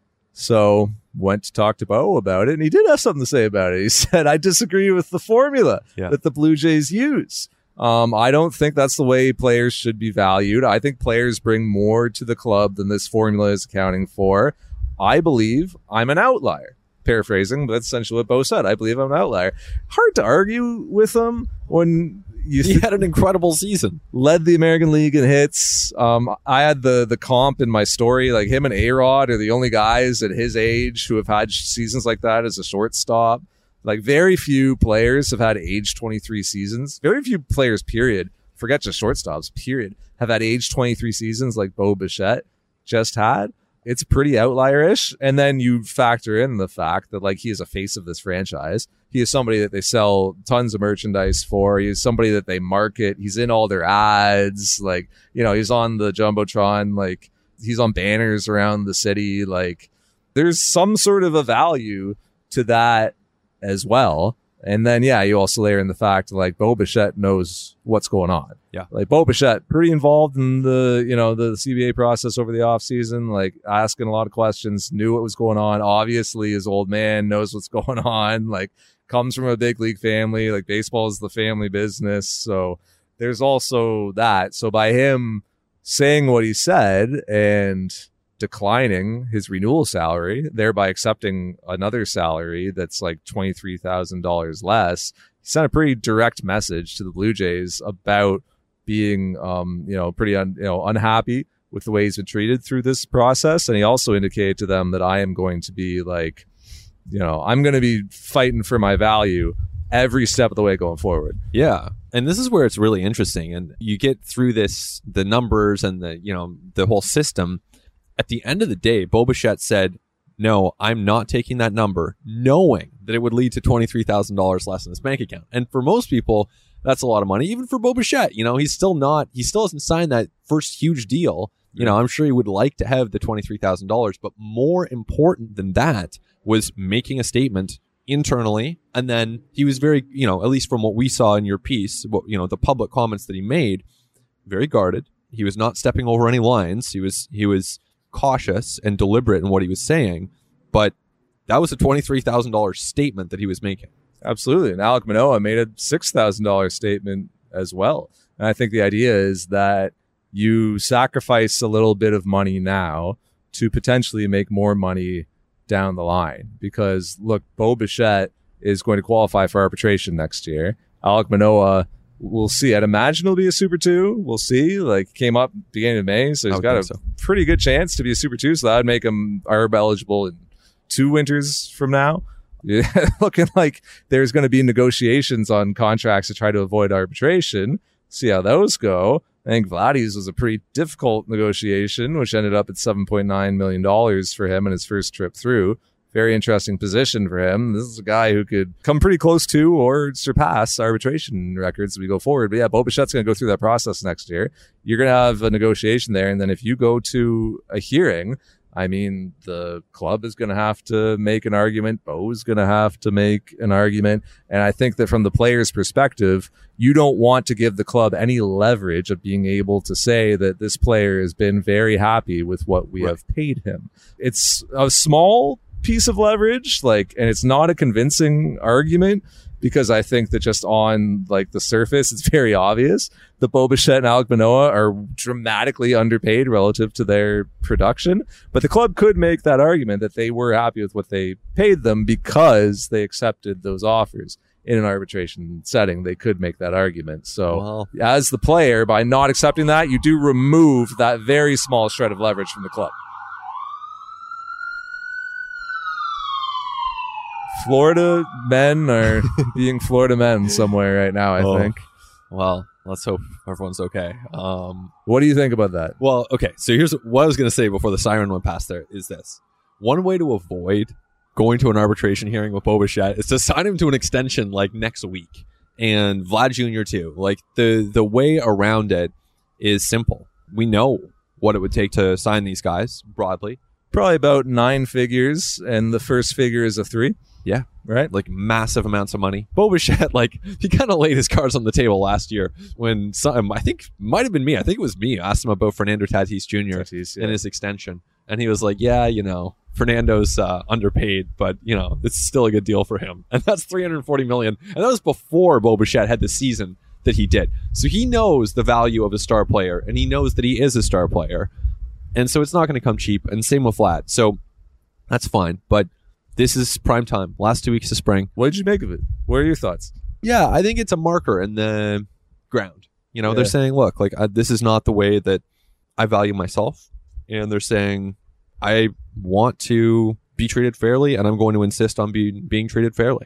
Speaker 2: So went to talk to Bo about it, and he did have something to say about it. He said, I disagree with the formula
Speaker 1: yeah.
Speaker 2: that the Blue Jays use. Um, I don't think that's the way players should be valued. I think players bring more to the club than this formula is accounting for. I believe I'm an outlier. Paraphrasing, but that's essentially what Bo said. I believe I'm an outlier. Hard to argue with him when you
Speaker 1: he had an incredible season.
Speaker 2: Led the American League in hits. Um, I had the the comp in my story. Like, him and A-Rod are the only guys at his age who have had seasons like that as a shortstop. Like, very few players have had age twenty-three seasons. Very few players, period. Forget just shortstops, period. Have had age twenty-three seasons like Bo Bichette just had. It's pretty outlier-ish. And then you factor in the fact that, like, he is a face of this franchise. He is somebody that they sell tons of merchandise for. He is somebody that they market. He's in all their ads. Like, you know, he's on the Jumbotron. Like, he's on banners around the city. Like, there's some sort of a value to that as well. And then, yeah, you also layer in the fact like Bo Bichette knows what's going on.
Speaker 1: Yeah.
Speaker 2: Like, Bo Bichette, pretty involved in the, you know, the C B A process over the off season, like asking a lot of questions, knew what was going on. Obviously, his old man knows what's going on, like comes from a big league family, like baseball is the family business. So there's also that. So by him saying what he said and declining his renewal salary, thereby accepting another salary that's like twenty-three thousand dollars less, he sent a pretty direct message to the Blue Jays about being, um, you know, pretty un, you know, unhappy with the way he's been treated through this process. And he also indicated to them that I am going to be like, you know, I'm going to be fighting for my value every step of the way going forward.
Speaker 1: Yeah. And this is where it's really interesting. And you get through this, the numbers and the, you know, the whole system. At the end of the day, Bo Bichette said, no, I'm not taking that number, knowing that it would lead to twenty-three thousand dollars less in his bank account. And for most people, that's a lot of money. Even for Bo Bichette, you know, he's still not, he still hasn't signed that first huge deal. You know, I'm sure he would like to have the twenty-three thousand dollars, but more important than that was making a statement internally. And then he was very, you know, at least from what we saw in your piece, what, you know, the public comments that he made, very guarded. He was not stepping over any lines. He was, he was cautious and deliberate in what he was saying, but that was a twenty-three thousand dollars statement that he was making.
Speaker 2: Absolutely. And Alek Manoah made a six thousand dollars statement as well. And I think the idea is that you sacrifice a little bit of money now to potentially make more money down the line. Because, look, Bo Bichette is going to qualify for arbitration next year. Alek Manoah, we'll see. I'd imagine he'll be a Super two. We'll see. Like, came up beginning of May, so he's got a so. pretty good chance to be a Super two. So that would make him arb eligible in two winters from now. Yeah, looking like there's going to be negotiations on contracts to try to avoid arbitration. See how those go. I think Vladdy's was a pretty difficult negotiation, which ended up at seven point nine million dollars for him in his first trip through. Very interesting position for him. This is a guy who could come pretty close to or surpass arbitration records as we go forward. But yeah, Bo Bichette's going to go through that process next year. You're going to have a negotiation there. And then if you go to a hearing, I mean, the club is going to have to make an argument. Bo is going to have to make an argument. And I think that from the player's perspective, you don't want to give the club any leverage of being able to say that this player has been very happy with what we right. have paid him. It's a small piece of leverage, like, and it's not a convincing argument, because I think that just on like the surface, it's very obvious that Bo Bichette and Alek Manoah are dramatically underpaid relative to their production. But the club could make that argument that they were happy with what they paid them because they accepted those offers in an arbitration setting. They could make that argument. So well, as the player, by not accepting that, you do remove that very small shred of leverage from the club. Florida men are being Florida men somewhere right now, I oh, think.
Speaker 1: Well, let's hope everyone's okay. Um,
Speaker 2: what do you think about that?
Speaker 1: Well, okay. So here's what I was going to say before the siren went past there is this. One way to avoid going to an arbitration hearing with Bo Bichette is to sign him to an extension like next week. And Vlad Junior too. Like the, the way around it is simple. We know what it would take to sign these guys broadly.
Speaker 2: Probably about nine figures, and the first figure is a three.
Speaker 1: Yeah, right. Like massive amounts of money. Bo Bichette, like he kind of laid his cards on the table last year when some, I think might have been me. I think it was me. I asked him about Fernando Tatis Junior Tatis, yeah. and his extension, and he was like, "Yeah, you know, Fernando's uh, underpaid, but you know, it's still a good deal for him." And that's three hundred forty million dollars, and that was before Bo Bichette had the season that he did. So he knows the value of a star player, and he knows that he is a star player, and so it's not going to come cheap. And same with Vlad. So that's fine, but. This is prime time. Last two weeks of spring.
Speaker 2: What did you make of it? What are your thoughts?
Speaker 1: Yeah, I think it's a marker in the ground. You know, yeah. They're saying, look, like I, this is not the way that I value myself. And they're saying, I want to be treated fairly, and I'm going to insist on being being treated fairly.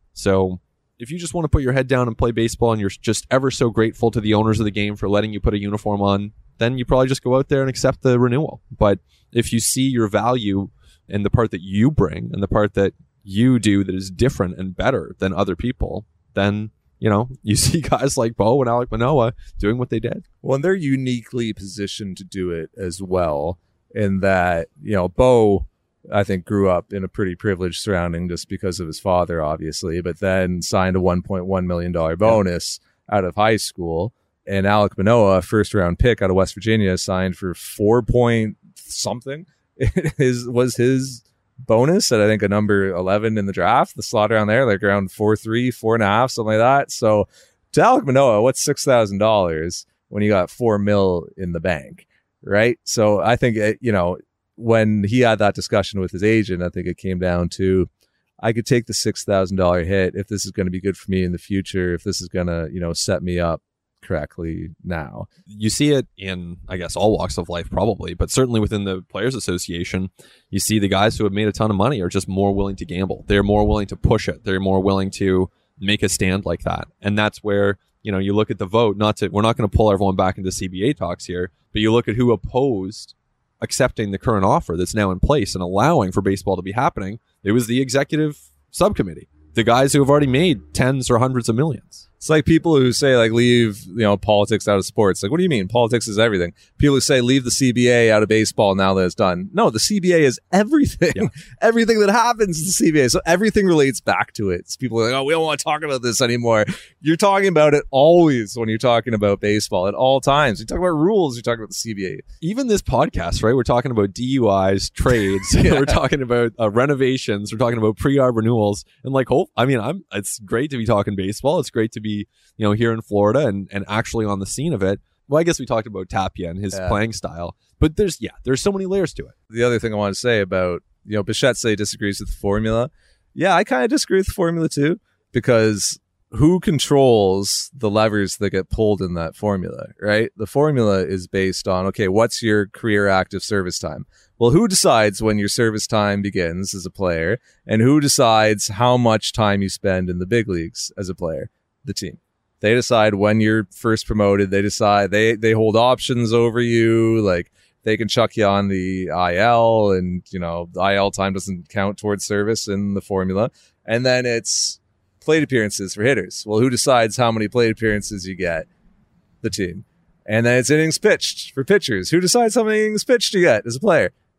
Speaker 1: So if you just want to put your head down and play baseball and you're just ever so grateful to the owners of the game for letting you put a uniform on, then you probably just go out there and accept the renewal. But if you see your value and the part that you bring and the part that you do that is different and better than other people, then, you know, you see guys like Bo and Alek Manoah doing what they did.
Speaker 2: Well, and they're uniquely positioned to do it as well, in that, you know, Bo, I think, grew up in a pretty privileged surrounding just because of his father, obviously, but then signed a one point one million dollars bonus yeah. out of high school. And Alek Manoah, first round pick out of West Virginia, signed for four point something. His was his bonus at I think a number eleven in the draft, the slot around there, like around four three, four and a half, something like that. So to Alek Manoah, what's six thousand dollars when you got four mil in the bank, right? So I think it, you know, when he had that discussion with his agent, I think it came down to, I could take the six thousand dollar hit if this is going to be good for me in the future, if this is going to, you know, set me up correctly now.
Speaker 1: You see it in, I guess, all walks of life probably, but certainly within the Players Association, you see the guys who have made a ton of money are just more willing to gamble. They're more willing to push it. They're more willing to make a stand like that. And that's where, you know, you look at the vote, not to, we're not going to pull everyone back into C B A talks here, but you look at who opposed accepting the current offer that's now in place and allowing for baseball to be happening. It was the executive subcommittee, the guys who have already made tens or hundreds of millions.
Speaker 2: It's like people who say, like, leave, you know, politics out of sports. Like, what do you mean? Politics is everything. People who say leave the C B A out of baseball now that it's done. No, the C B A is everything. Yeah. Everything that happens is the C B A. So everything relates back to it. So people are like, oh, we don't want to talk about this anymore. You're talking about it always when you're talking about baseball at all times. You talk about rules, you're talking about the C B A.
Speaker 1: Even this podcast, right? We're talking about D U Is, trades. Yeah. We're talking about uh, renovations. We're talking about pre-arb renewals. And like, hope, I mean, I'm. It's great to be talking baseball. It's great to be, you know, here in Florida and, and actually on the scene of it. Well, I guess we talked about Tapia and his yeah. playing style, but there's, yeah, there's so many layers to it.
Speaker 2: The other thing I want to say about, you know, Bichette say disagrees with the formula. Yeah, I kind of disagree with the formula too, because who controls the levers that get pulled in that formula, right? The formula is based on, okay, what's your career active service time? Well, who decides when your service time begins as a player, and who decides how much time you spend in the big leagues as a player? The team. They decide when you're first promoted. They decide they they hold options over you. Like, they can chuck you on the I L, and, you know, the I L time doesn't count towards service in the formula. And then it's plate appearances for hitters. Well, who decides how many plate appearances you get? The team. And then it's innings pitched for pitchers. Who decides how many innings pitched you get as a player?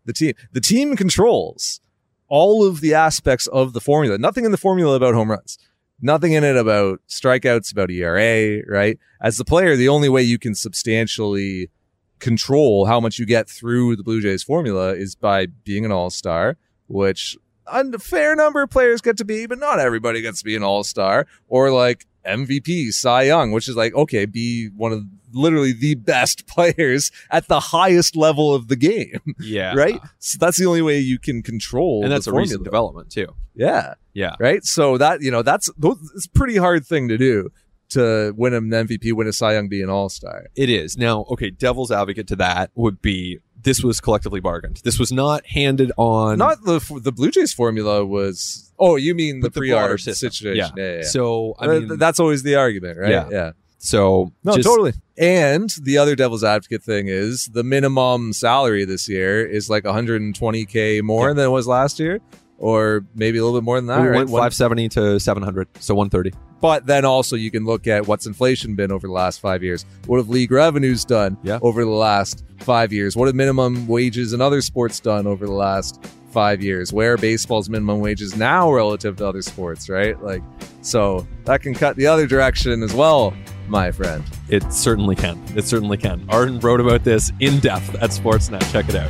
Speaker 2: the team. The team controls all of the aspects of the formula. Nothing in the formula about home runs. Nothing in it about strikeouts, about E R A, right? As the player, the only way you can substantially control how much you get through the Blue Jays formula is by being an all-star, which a fair number of players get to be, but not everybody gets to be an all-star, or like M V P, Cy Young, which is like, okay, be one of literally the best players at the highest level of the game.
Speaker 1: Yeah.
Speaker 2: Right? So that's the only way you can control
Speaker 1: And that's
Speaker 2: the
Speaker 1: a
Speaker 2: formula.
Speaker 1: recent development too.
Speaker 2: Yeah.
Speaker 1: Yeah.
Speaker 2: Right? So that, you know, that's it's a pretty hard thing to do, to win an M V P, win a Cy Young, be an all-star.
Speaker 1: It is. Now, okay, devil's advocate to that would be this was collectively bargained. This was not handed on.
Speaker 2: Not the the Blue Jays formula was. Oh, you mean the
Speaker 1: With the
Speaker 2: pre-art
Speaker 1: broader system.
Speaker 2: situation?
Speaker 1: Yeah.
Speaker 2: Yeah, yeah, yeah.
Speaker 1: So, I
Speaker 2: Uh,
Speaker 1: mean,
Speaker 2: that's always the argument, right?
Speaker 1: Yeah.
Speaker 2: yeah.
Speaker 1: so
Speaker 2: No,
Speaker 1: just-
Speaker 2: totally. And the other devil's advocate thing is the minimum salary this year is like one hundred twenty K more
Speaker 1: Yeah.
Speaker 2: than it was last year, or maybe a little bit more than that.
Speaker 1: we
Speaker 2: right?
Speaker 1: went
Speaker 2: One-
Speaker 1: five seventy to seven hundred, so one thirty.
Speaker 2: But then also you can look at what's inflation been over the last five years. What have league revenues done
Speaker 1: Yeah.
Speaker 2: over the last five years? What have minimum wages in other sports done over the last five years? Where are baseball's minimum wages now relative to other sports, right? Like, so that can cut the other direction as well, my friend.
Speaker 1: It certainly can. It certainly can. Arden wrote about this in depth at Sportsnet. Check it out.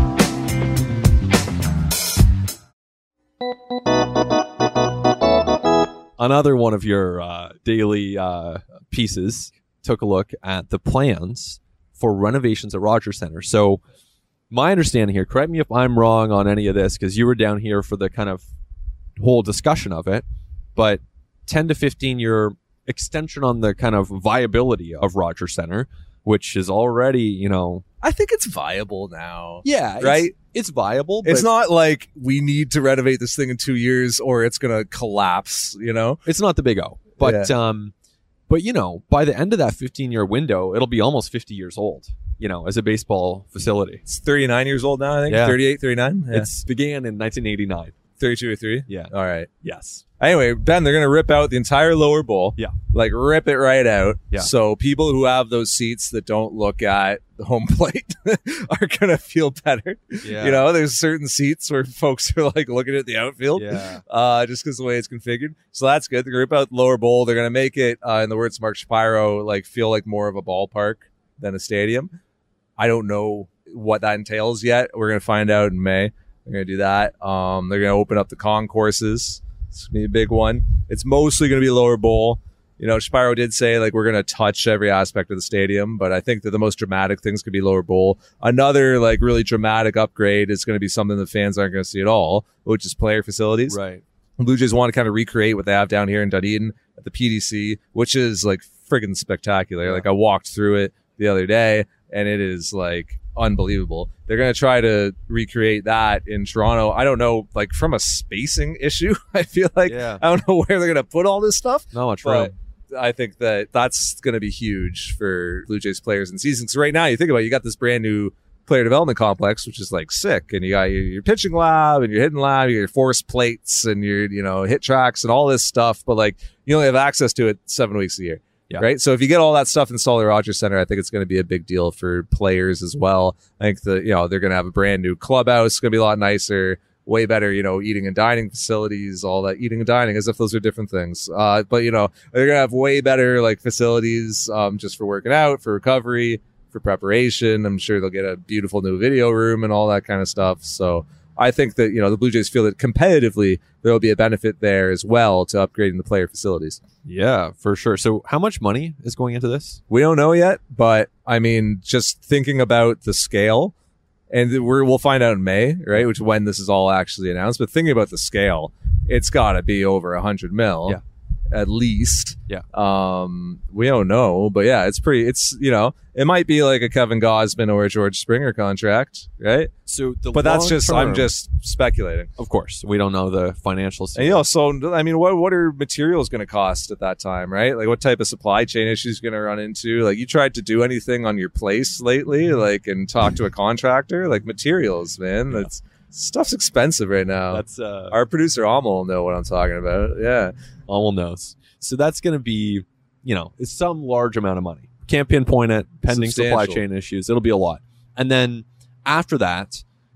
Speaker 1: Another one of your uh, daily uh, pieces took a look at the plans for renovations at Rogers Center. So my understanding here, correct me if I'm wrong on any of this, because you were down here for the kind of whole discussion of it, but ten to fifteen year extension on the kind of viability of Rogers Center, which is already, you know,
Speaker 2: I think it's viable now.
Speaker 1: yeah, it's-
Speaker 2: Right?
Speaker 1: It's, viable. But
Speaker 2: It's not like we need to renovate this thing in two years or it's going to collapse, you know?
Speaker 1: It's not the big O, but um, but you know, by the end of that fifteen year window, it'll be almost fifty years old. You know, as a baseball facility,
Speaker 2: It's thirty-nine years old now, I think.
Speaker 1: Yeah.
Speaker 2: thirty-eight, thirty-nine? Yeah.
Speaker 1: it's began in nineteen eighty-nine.
Speaker 2: thirty-two or three?
Speaker 1: Yeah.
Speaker 2: All right.
Speaker 1: Yes.
Speaker 2: Anyway, Ben, they're going to rip out the entire lower bowl.
Speaker 1: Yeah.
Speaker 2: Like, rip it right out.
Speaker 1: Yeah.
Speaker 2: So people who have those seats that don't look at the home plate are going to feel better.
Speaker 1: Yeah.
Speaker 2: You know, there's certain seats where folks are like looking at the outfield.
Speaker 1: Yeah.
Speaker 2: Uh, just because the way it's configured. So that's good. They're going to rip out the lower bowl. They're going to make it, uh, in the words of Mark Shapiro, like feel like more of a ballpark than a stadium. I don't know what that entails yet. We're going to find out in May. They're going to do that. Um, they're going to open up the concourses. It's going to be a big one. It's mostly going to be lower bowl. You know, Shapiro did say, like, we're going to touch every aspect of the stadium, but I think that the most dramatic things could be lower bowl. Another, like, really dramatic upgrade is going to be something the fans aren't going to see at all, which is player facilities.
Speaker 1: Right.
Speaker 2: The Blue Jays want to kind of recreate what they have down here in Dunedin at the P D C, which is, like, friggin' spectacular.
Speaker 1: Yeah.
Speaker 2: Like, I walked through it the other day, and it is, like, unbelievable. They're going to try to recreate that in Toronto. I don't know, like, from a spacing issue, I feel like
Speaker 1: Yeah.
Speaker 2: I don't know where they're going to put all this stuff.
Speaker 1: Not much room.
Speaker 2: But I think that that's going to be huge for Blue Jays players in season. So right now, you think about it, you got this brand new player development complex, which is like sick, and you got your, your pitching lab and your hitting lab, your force plates and your, you know, hit tracks and all this stuff. But like, you only have access to it seven weeks a year.
Speaker 1: Yeah.
Speaker 2: Right. So if you get all that stuff installed at Rogers Center, I think it's going to be a big deal for players as well. I think that, you know, they're going to have a brand new clubhouse. It's going to be a lot nicer, way better, you know, eating and dining facilities, all that eating and dining as if those are different things. Uh, but, you know, they're going to have way better like facilities, um, just for working out, for recovery, for preparation. I'm sure they'll get a beautiful new video room and all that kind of stuff. So I think that, you know, the Blue Jays feel that competitively there will be a benefit there as well to upgrading the player facilities.
Speaker 1: Yeah, for sure. So how much money is going into this?
Speaker 2: We don't know yet, but I mean, just thinking about the scale, and we're, we'll find out in May, right? Which when this is all actually announced. But thinking about the scale, it's got to be over a hundred mil,
Speaker 1: Yeah.
Speaker 2: at least.
Speaker 1: Yeah.
Speaker 2: Um, we don't know, but yeah, it's pretty. It's, you know, it might be like a Kevin Gausman or a George Springer contract, right?
Speaker 1: So, the
Speaker 2: But that's
Speaker 1: long
Speaker 2: just I'm
Speaker 1: term-
Speaker 2: just speculating.
Speaker 1: of course, we don't know the financials.
Speaker 2: And you know, so I mean, what what are materials going to cost at that time, right? Like, what type of supply chain issues going to run into? Like, you tried to do anything on your place lately, like, and talk to a contractor, like materials, man.
Speaker 1: Yeah.
Speaker 2: That's stuff's expensive right now.
Speaker 1: That's uh,
Speaker 2: Our producer Alma will know what I'm talking about. Yeah,
Speaker 1: all knows. So that's going to be, you know, it's some large amount of money. Can't pinpoint it. Pending supply
Speaker 2: Substantial.
Speaker 1: chain issues, it'll be a lot. And then after that,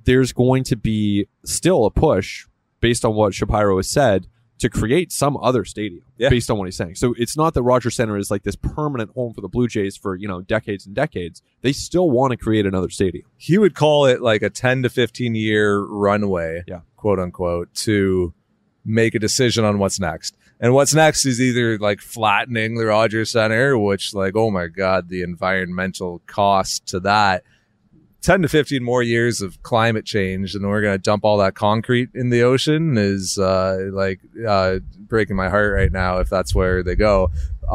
Speaker 1: there's going to be still a push based on what Shapiro has said to create some other stadium
Speaker 2: Yeah.
Speaker 1: based on what he's saying. So it's not that Rogers Center is like this permanent home for the Blue Jays for, you know, decades and decades. They still want to create another stadium.
Speaker 2: He would call it like a ten to fifteen year runway,
Speaker 1: Yeah.
Speaker 2: quote unquote, to make a decision on what's next. And what's next is either like flattening the Rogers Center, which like, oh my God, the environmental cost to that. ten to fifteen more years of climate change, and we're going to dump all that concrete in the ocean is uh, like uh, breaking my heart right now if that's where they go.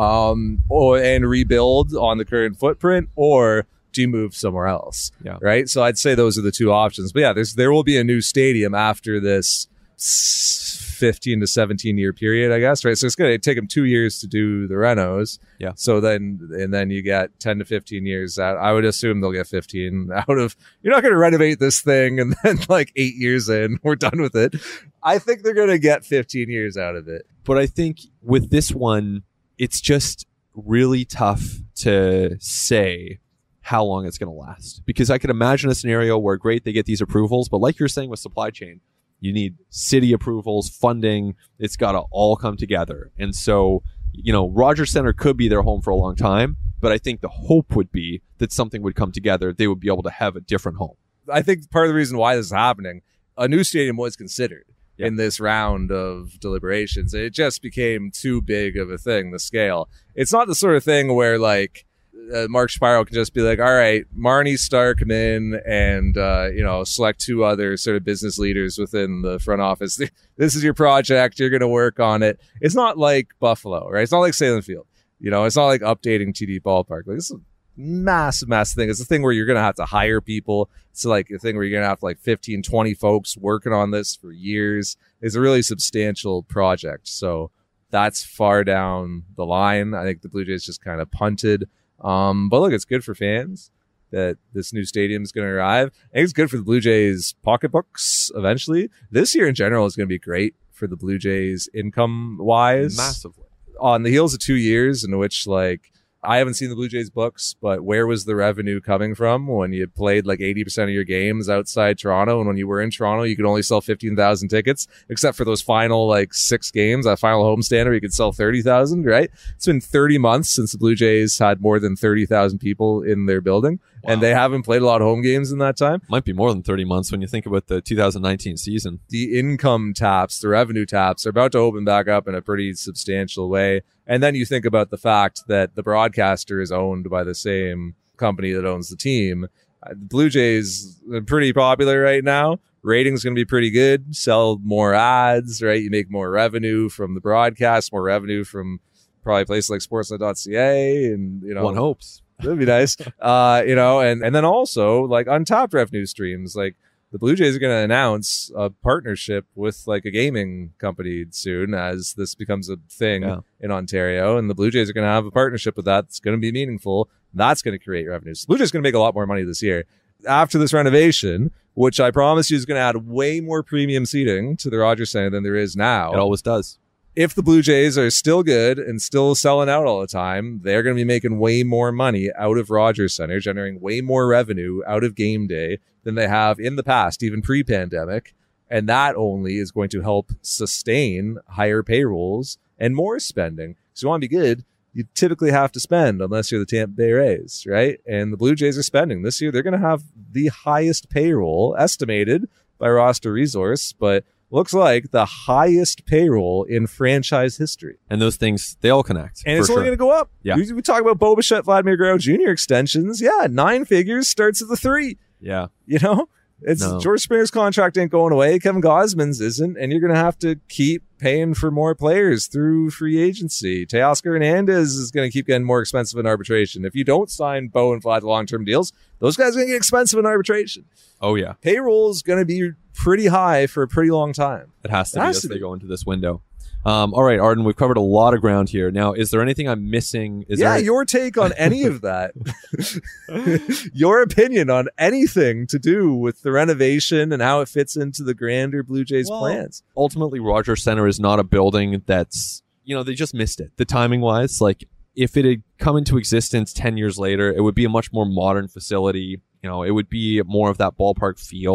Speaker 2: Um, or and rebuild on the current footprint, or do you move somewhere else?
Speaker 1: Yeah.
Speaker 2: Right. So I'd say those are the two options. But yeah, there's there will be a new stadium after this fifteen to seventeen year period, I guess. Right. So it's going to take them two years to do the renos.
Speaker 1: Yeah.
Speaker 2: So then, and then you get ten to fifteen years out. I would assume they'll get fifteen out of, you're not going to renovate this thing and then like eight years in, we're done with it. I think they're going to get fifteen years out of it.
Speaker 1: But I think with this one, it's just really tough to say how long it's going to last, because I could imagine a scenario where great, they get these approvals, but like you're saying with supply chain, you need city approvals, funding. It's got to all come together. And so, you know, Rogers Center could be their home for a long time, but I think the hope would be that something would come together. They would be able to have a different home.
Speaker 2: I think part of the reason why this is happening, a new stadium was considered
Speaker 1: Yeah.
Speaker 2: in this round of deliberations. It just became too big of a thing, the scale. It's not the sort of thing where like uh, Mark Shapiro can just be like, all right, Marnie Starr come in and, uh, you know, select two other sort of business leaders within the front office. This is your project. You're going to work on it. It's not like Buffalo, right? It's not like Salem Field. You know, it's not like updating T D Ballpark. Like, this is a massive, massive thing. It's a thing where you're going to have to hire people. It's like a thing where you're going to have like fifteen, twenty folks working on this for years. It's a really substantial project. So that's far down the line. I think the Blue Jays just kind of punted. Um, but look, it's good for fans that this new stadium is going to arrive. I think it's good for the Blue Jays pocketbooks eventually. This year in general is going to be great for the Blue Jays income wise.
Speaker 1: Massively.
Speaker 2: On the heels of two years in which like, I haven't seen the Blue Jays books, but where was the revenue coming from when you played like eighty percent of your games outside Toronto? And when you were in Toronto, you could only sell fifteen thousand tickets, except for those final like six games, that final homestand where you could sell thirty thousand, right? It's been thirty months since the Blue Jays had more than thirty thousand people in their building.
Speaker 1: Wow.
Speaker 2: And they haven't played a lot of home games in that time.
Speaker 1: Might be more than thirty months when you think about the two thousand nineteen season.
Speaker 2: The income taps, the revenue taps are about to open back up in a pretty substantial way. And then you think about the fact that the broadcaster is owned by the same company that owns the team. Uh, the Blue Jays are pretty popular right now. Ratings going to be pretty good. Sell more ads, right? You make more revenue from the broadcast, more revenue from probably places like sportsnet dot c a, and you know,
Speaker 1: One hopes.
Speaker 2: that'd be nice. Uh, you know, and and then also like untapped revenue streams. Like the Blue Jays are going to announce a partnership with like a gaming company soon, as this becomes a thing
Speaker 1: Yeah.
Speaker 2: in Ontario, and the Blue Jays are going to have a partnership with that. It's going to be meaningful. That's going to create revenues. The Blue Jays are going to make a lot more money this year after this renovation, which I promise you is going to add way more premium seating to the Rogers Center than there is now.
Speaker 1: It always does.
Speaker 2: If the Blue Jays are still good and still selling out all the time, they're going to be making way more money out of Rogers Center, generating way more revenue out of game day than they have in the past, even pre-pandemic. And that only is going to help sustain higher payrolls and more spending. So you want to be good, you typically have to spend unless you're the Tampa Bay Rays, right? And the Blue Jays are spending. This year, they're going to have the highest payroll estimated by Roster Resource, but looks like the highest payroll in franchise history.
Speaker 1: And those things, they all connect.
Speaker 2: And
Speaker 1: for
Speaker 2: it's only
Speaker 1: sure.
Speaker 2: going to go up.
Speaker 1: Yeah.
Speaker 2: We, we talk about Bo Bichette, Vladimir Guerrero Junior extensions. Yeah, nine figures starts at the three.
Speaker 1: Yeah.
Speaker 2: You know? It's
Speaker 1: No.
Speaker 2: George Springer's contract ain't going away. Kevin Gosman's isn't. And you're going to have to keep paying for more players through free agency. Teoscar Hernandez is going to keep getting more expensive in arbitration. If you don't sign Bo and Vlad to long-term deals, those guys are going to get expensive in arbitration.
Speaker 1: Oh, yeah.
Speaker 2: Payroll is going to be pretty high for a pretty long time.
Speaker 1: It has to
Speaker 2: It
Speaker 1: be
Speaker 2: has
Speaker 1: as
Speaker 2: to
Speaker 1: they
Speaker 2: be.
Speaker 1: go into this window. Um, all right, Arden, we've covered a lot of ground here. Now, is there anything I'm missing? Is
Speaker 2: yeah,
Speaker 1: there
Speaker 2: your take on any of that. Your opinion on anything to do with the renovation and how it fits into the grander Blue Jays
Speaker 1: Well,
Speaker 2: plans.
Speaker 1: ultimately, Rogers Center is not a building that's, you know, they just missed it. The timing wise, like if it had come into existence ten years later, it would be a much more modern facility. You know, it would be more of that ballpark feel.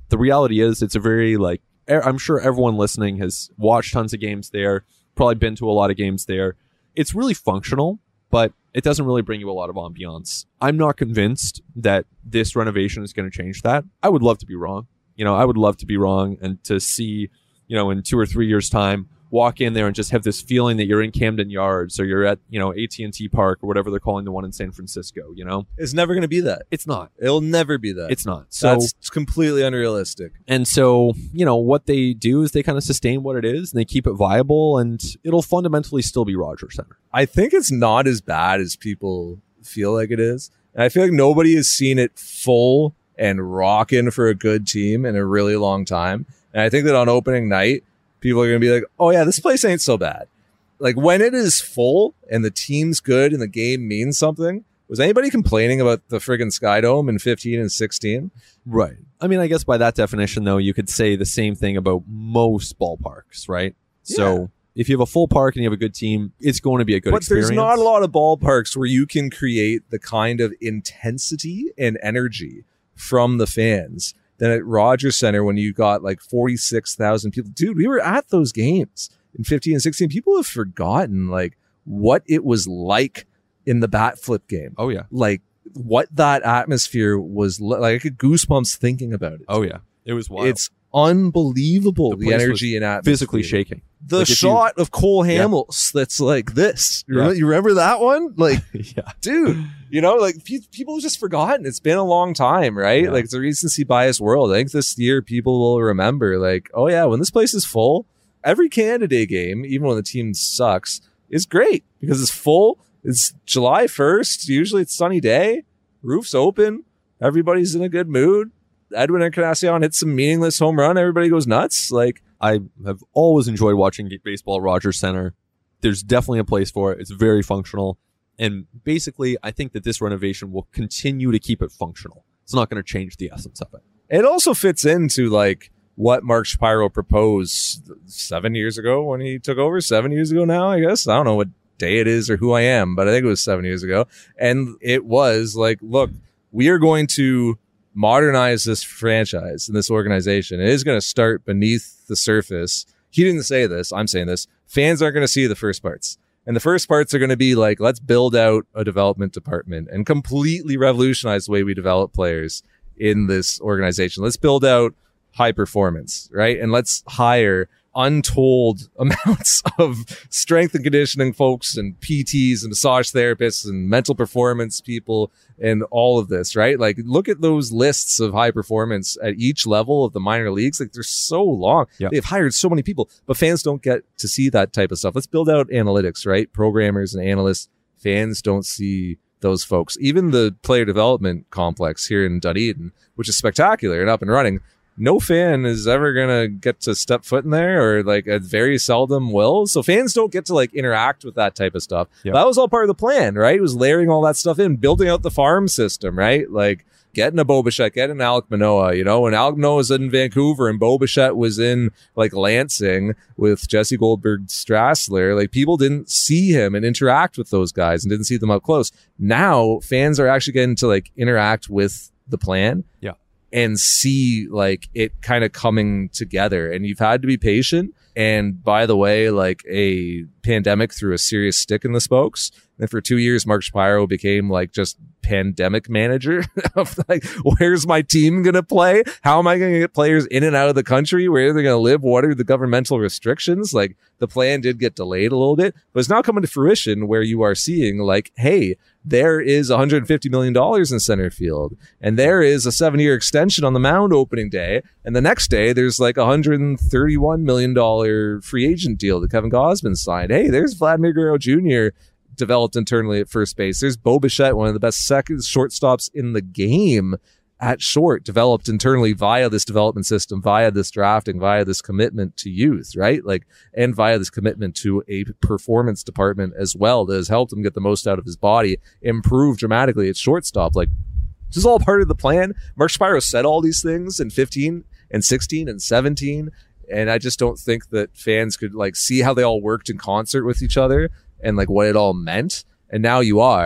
Speaker 1: the reality is it's a very like, I'm sure everyone listening has watched tons of games there, probably been to a lot of games there. It's really functional, but it doesn't really bring you a lot of ambiance. I'm not convinced that this renovation is going to change that. I would love to be wrong. You know, I would love to be wrong and to see, you know, in two or three years' time, walk in there and just have this feeling that you're in Camden Yards or you're at, you know, A T and T Park or whatever they're calling the one in San Francisco, you know?
Speaker 2: It's never going to be that.
Speaker 1: It's not.
Speaker 2: It'll never be that.
Speaker 1: It's not. So
Speaker 2: That's completely unrealistic.
Speaker 1: And so, you know, what they do is they kind of sustain what it is and they keep it viable and it'll fundamentally still be Rogers Center.
Speaker 2: I think it's not as bad as people feel like it is. And I feel like nobody has seen it full and rocking for a good team in a really long time. And I think that on opening night, people are going to be like, oh yeah, this place ain't so bad. Like when it is full and the team's good and the game means something, was anybody complaining about the friggin' Sky Dome in fifteen and sixteen?
Speaker 1: Right. I mean, I guess by that definition, though, you could say the same thing about most ballparks, right?
Speaker 2: Yeah.
Speaker 1: So if you have a full park and you have a good team, it's going to be a good
Speaker 2: but
Speaker 1: experience.
Speaker 2: But there's not a lot of ballparks where you can create the kind of intensity and energy from the fans than at Rogers Center when you got like forty-six thousand people. Dude, we were at those games in fifteen and sixteen. People have forgotten like what it was like in the bat flip game.
Speaker 1: Oh, yeah.
Speaker 2: Like what that atmosphere was li- like. I get goosebumps thinking about it.
Speaker 1: Oh, yeah. It was wild.
Speaker 2: It's unbelievable, the,
Speaker 1: the
Speaker 2: energy and atmosphere.
Speaker 1: Physically shaking.
Speaker 2: The
Speaker 1: like
Speaker 2: shot
Speaker 1: you,
Speaker 2: of Cole Hamels yeah. that's like this. You,
Speaker 1: yeah.
Speaker 2: remember, you remember that one? Like,
Speaker 1: yeah.
Speaker 2: dude, you know, like pe- people have just forgotten. It's been a long time, right?
Speaker 1: Yeah.
Speaker 2: Like, it's a recency bias world. I think this year people will remember, like, oh, yeah, when this place is full, every Canada Day game, even when the team sucks, is great because it's full. It's July first. Usually it's sunny day. Roof's open. Everybody's in a good mood. Edwin Encarnacion hits some meaningless home run. Everybody goes nuts. Like,
Speaker 1: I have always enjoyed watching baseball at Rogers Center. There's definitely a place for it. It's very functional. And basically, I think that this renovation will continue to keep it functional. It's not going to change the essence of it.
Speaker 2: It also fits into like what Mark Shapiro proposed seven years ago when he took over. Seven years ago now, I guess. I don't know what day it is or who I am, but I think it was seven years ago. And it was like, look, we are going to modernize this franchise and this organization. It is going to start beneath the surface. He didn't say this. I'm saying this. Fans aren't going to see the first parts. And the first parts are going to be like, let's build out a development department and completely revolutionize the way we develop players in this organization. Let's build out high performance, right? And let's hire untold amounts of strength and conditioning folks and P Ts and massage therapists and mental performance people and all of this, right? Like, look at those lists of high performance at each level of the minor leagues. Like, they're so long.
Speaker 1: Yep.
Speaker 2: They've hired so many people, but fans don't get to see that type of stuff. Let's build out analytics, right? Programmers and analysts. Fans don't see those folks. Even the player development complex here in Dunedin, which is spectacular and up and running, no fan is ever going to get to step foot in there, or like a very seldom will. So fans don't get to like interact with that type of stuff.
Speaker 1: Yep.
Speaker 2: That was all part of the plan, right? It was layering all that stuff in, building out the farm system, right? Like getting a Bo Bichette, getting Alec Manoah, you know, when Alec Manoah was in Vancouver and Bo Bichette was in like Lansing with Jesse Goldberg Strassler, like people didn't see him and interact with those guys and didn't see them up close. Now fans are actually getting to like interact with the plan.
Speaker 1: Yeah.
Speaker 2: And see like it kind of coming together, and you've had to be patient. And by the way, like a pandemic threw a serious stick in the spokes. And for two years, Mark Shapiro became like just pandemic manager of like, where's my team going to play? How am I going to get players in and out of the country? Where are they going to live? What are the governmental restrictions? Like the plan did get delayed a little bit, but it's now coming to fruition where you are seeing like, hey, there is one hundred fifty million dollars in center field, and there is a seven-year extension on the mound opening day, and the next day there's like a one hundred thirty-one million dollars free agent deal that Kevin Gausman signed. Hey, there's Vladimir Guerrero Junior developed internally at first base. There's Bo Bichette, one of the best second shortstops in the game at short, developed internally via this development system, via this drafting, via this commitment to youth, right? Like, and via this commitment to a performance department as well that has helped him get the most out of his body, improve dramatically at shortstop. Like, this is all part of the plan. Mark Shapiro said all these things in fifteen and sixteen and seventeen. And I just don't think that fans could like see how they all worked in concert with each other and like what it all meant. And now you are.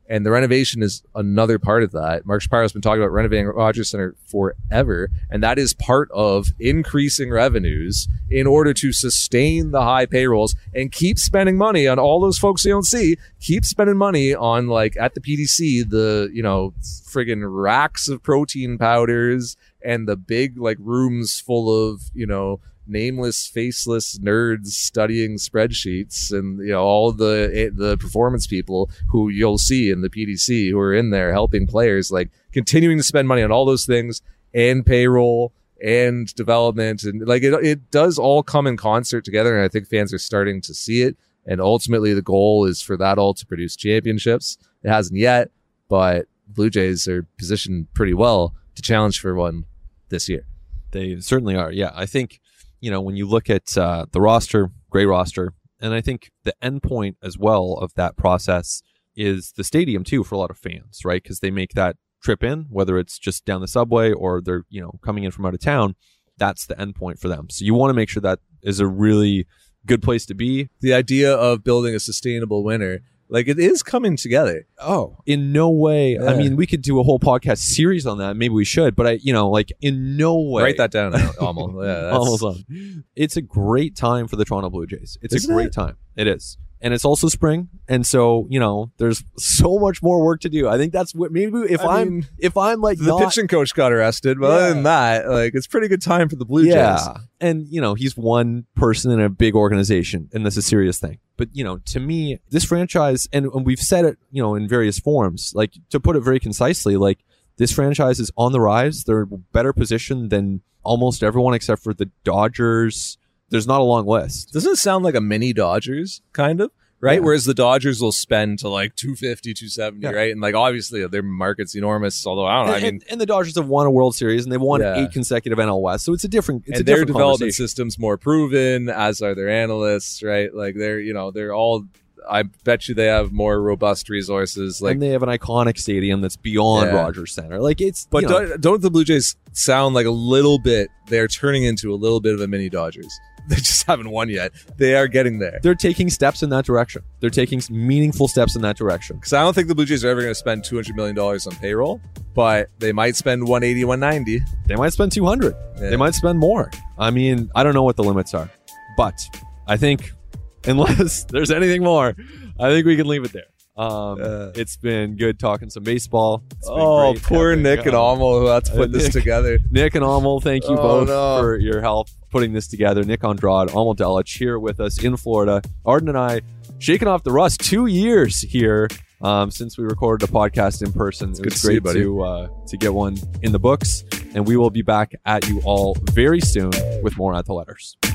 Speaker 2: And the renovation is another part of that. Mark Shapiro has been talking about renovating Rogers Center forever. And that is part of increasing revenues in order to sustain the high payrolls and keep spending money on all those folks you don't see. Keep spending money on, like, at the P D C, the, you know, friggin' racks of protein powders and the big, like, rooms full of, you know, nameless, faceless nerds studying spreadsheets, and you know all the the performance people who you'll see in the P D C who are in there helping players, like continuing to spend money on all those things and payroll and development, and like it it does all come in concert together. And I think fans are starting to see it. And ultimately, the goal is for that all to produce championships. It hasn't yet, but Blue Jays are positioned pretty well to challenge for one this year.
Speaker 1: They certainly are. Yeah, I think. You know, when you look at uh, the roster, great roster, and I think the end point as well of that process is the stadium too for a lot of fans, right? Because they make that trip in, whether it's just down the subway or they're, you know, coming in from out of town. That's the end point for them. So you want to make sure that is a really good place to be.
Speaker 2: The idea of building a sustainable winter, like it is coming together.
Speaker 1: Oh, in no way. Yeah. I mean, we could do a whole podcast series on that. Maybe we should, but I, you know, like in no way.
Speaker 2: Write that down. Almost. Yeah, that's...
Speaker 1: Almost on. It's a great time for the Toronto Blue Jays. It's
Speaker 2: Isn't
Speaker 1: a great
Speaker 2: it?
Speaker 1: time. It is. And it's also spring. And so, you know, there's so much more work to do. I think that's what maybe if
Speaker 2: I
Speaker 1: I'm,
Speaker 2: mean,
Speaker 1: if I'm like
Speaker 2: the
Speaker 1: not,
Speaker 2: pitching coach got arrested, but
Speaker 1: Yeah.
Speaker 2: other than that, like it's pretty good time for the Blue
Speaker 1: yeah.
Speaker 2: Jays.
Speaker 1: And, you know, he's one person in a big organization, and that's a serious thing. But, you know, to me, this franchise, and, and we've said it, you know, in various forms, like to put it very concisely, like this franchise is on the rise. They're better positioned than almost everyone except for the Dodgers. There's not a long list.
Speaker 2: Doesn't it sound like a mini Dodgers, kind of? Right?
Speaker 1: Yeah.
Speaker 2: Whereas the Dodgers will spend to like two fifty, two seventy,
Speaker 1: Yeah.
Speaker 2: right? And like obviously their market's enormous, although I don't know.
Speaker 1: And,
Speaker 2: I mean,
Speaker 1: and, and the Dodgers have won a World Series, and they've won
Speaker 2: Yeah.
Speaker 1: eight consecutive N L West. So it's a different, it's
Speaker 2: and
Speaker 1: a
Speaker 2: their
Speaker 1: different
Speaker 2: development
Speaker 1: conversation.
Speaker 2: system's more proven, as are their analysts, right? Like they're, you know, they're all, I bet you they have more robust resources. Like,
Speaker 1: and they have an iconic stadium that's beyond
Speaker 2: Yeah.
Speaker 1: Rogers Center. Like it's,
Speaker 2: but
Speaker 1: you know,
Speaker 2: don't, don't the Blue Jays sound like a little bit, they're turning into a little bit of a mini Dodgers. They just haven't won yet. They are getting there.
Speaker 1: they're taking steps in that direction. They're taking meaningful steps in that direction.
Speaker 2: Because I don't think the Blue Jays are ever going to spend two hundred million dollars on payroll, but they might spend one eighty, one ninety.
Speaker 1: They might spend two hundred.
Speaker 2: Yeah.
Speaker 1: They might spend more. I mean, I don't know what the limits are, but I think unless there's anything more, I think we can leave it there. Um,
Speaker 2: Uh.
Speaker 1: it's been good talking some baseball. It's been
Speaker 2: Oh,
Speaker 1: great
Speaker 2: poor
Speaker 1: having,
Speaker 2: Nick and
Speaker 1: uh,
Speaker 2: Amo who had to put
Speaker 1: uh,
Speaker 2: this
Speaker 1: Nick.
Speaker 2: together.
Speaker 1: Nick and Amel, thank you
Speaker 2: Oh,
Speaker 1: both
Speaker 2: no.
Speaker 1: for your help putting this together. Nick Andrade, Amel Delich here with us in Florida. Arden and I shaking off the rust. Two years here um, since we recorded a podcast in person. It
Speaker 2: good
Speaker 1: was
Speaker 2: to see
Speaker 1: great
Speaker 2: you, buddy.
Speaker 1: to uh, to get one in the books, and we will be back at you all very soon with more At the Letters.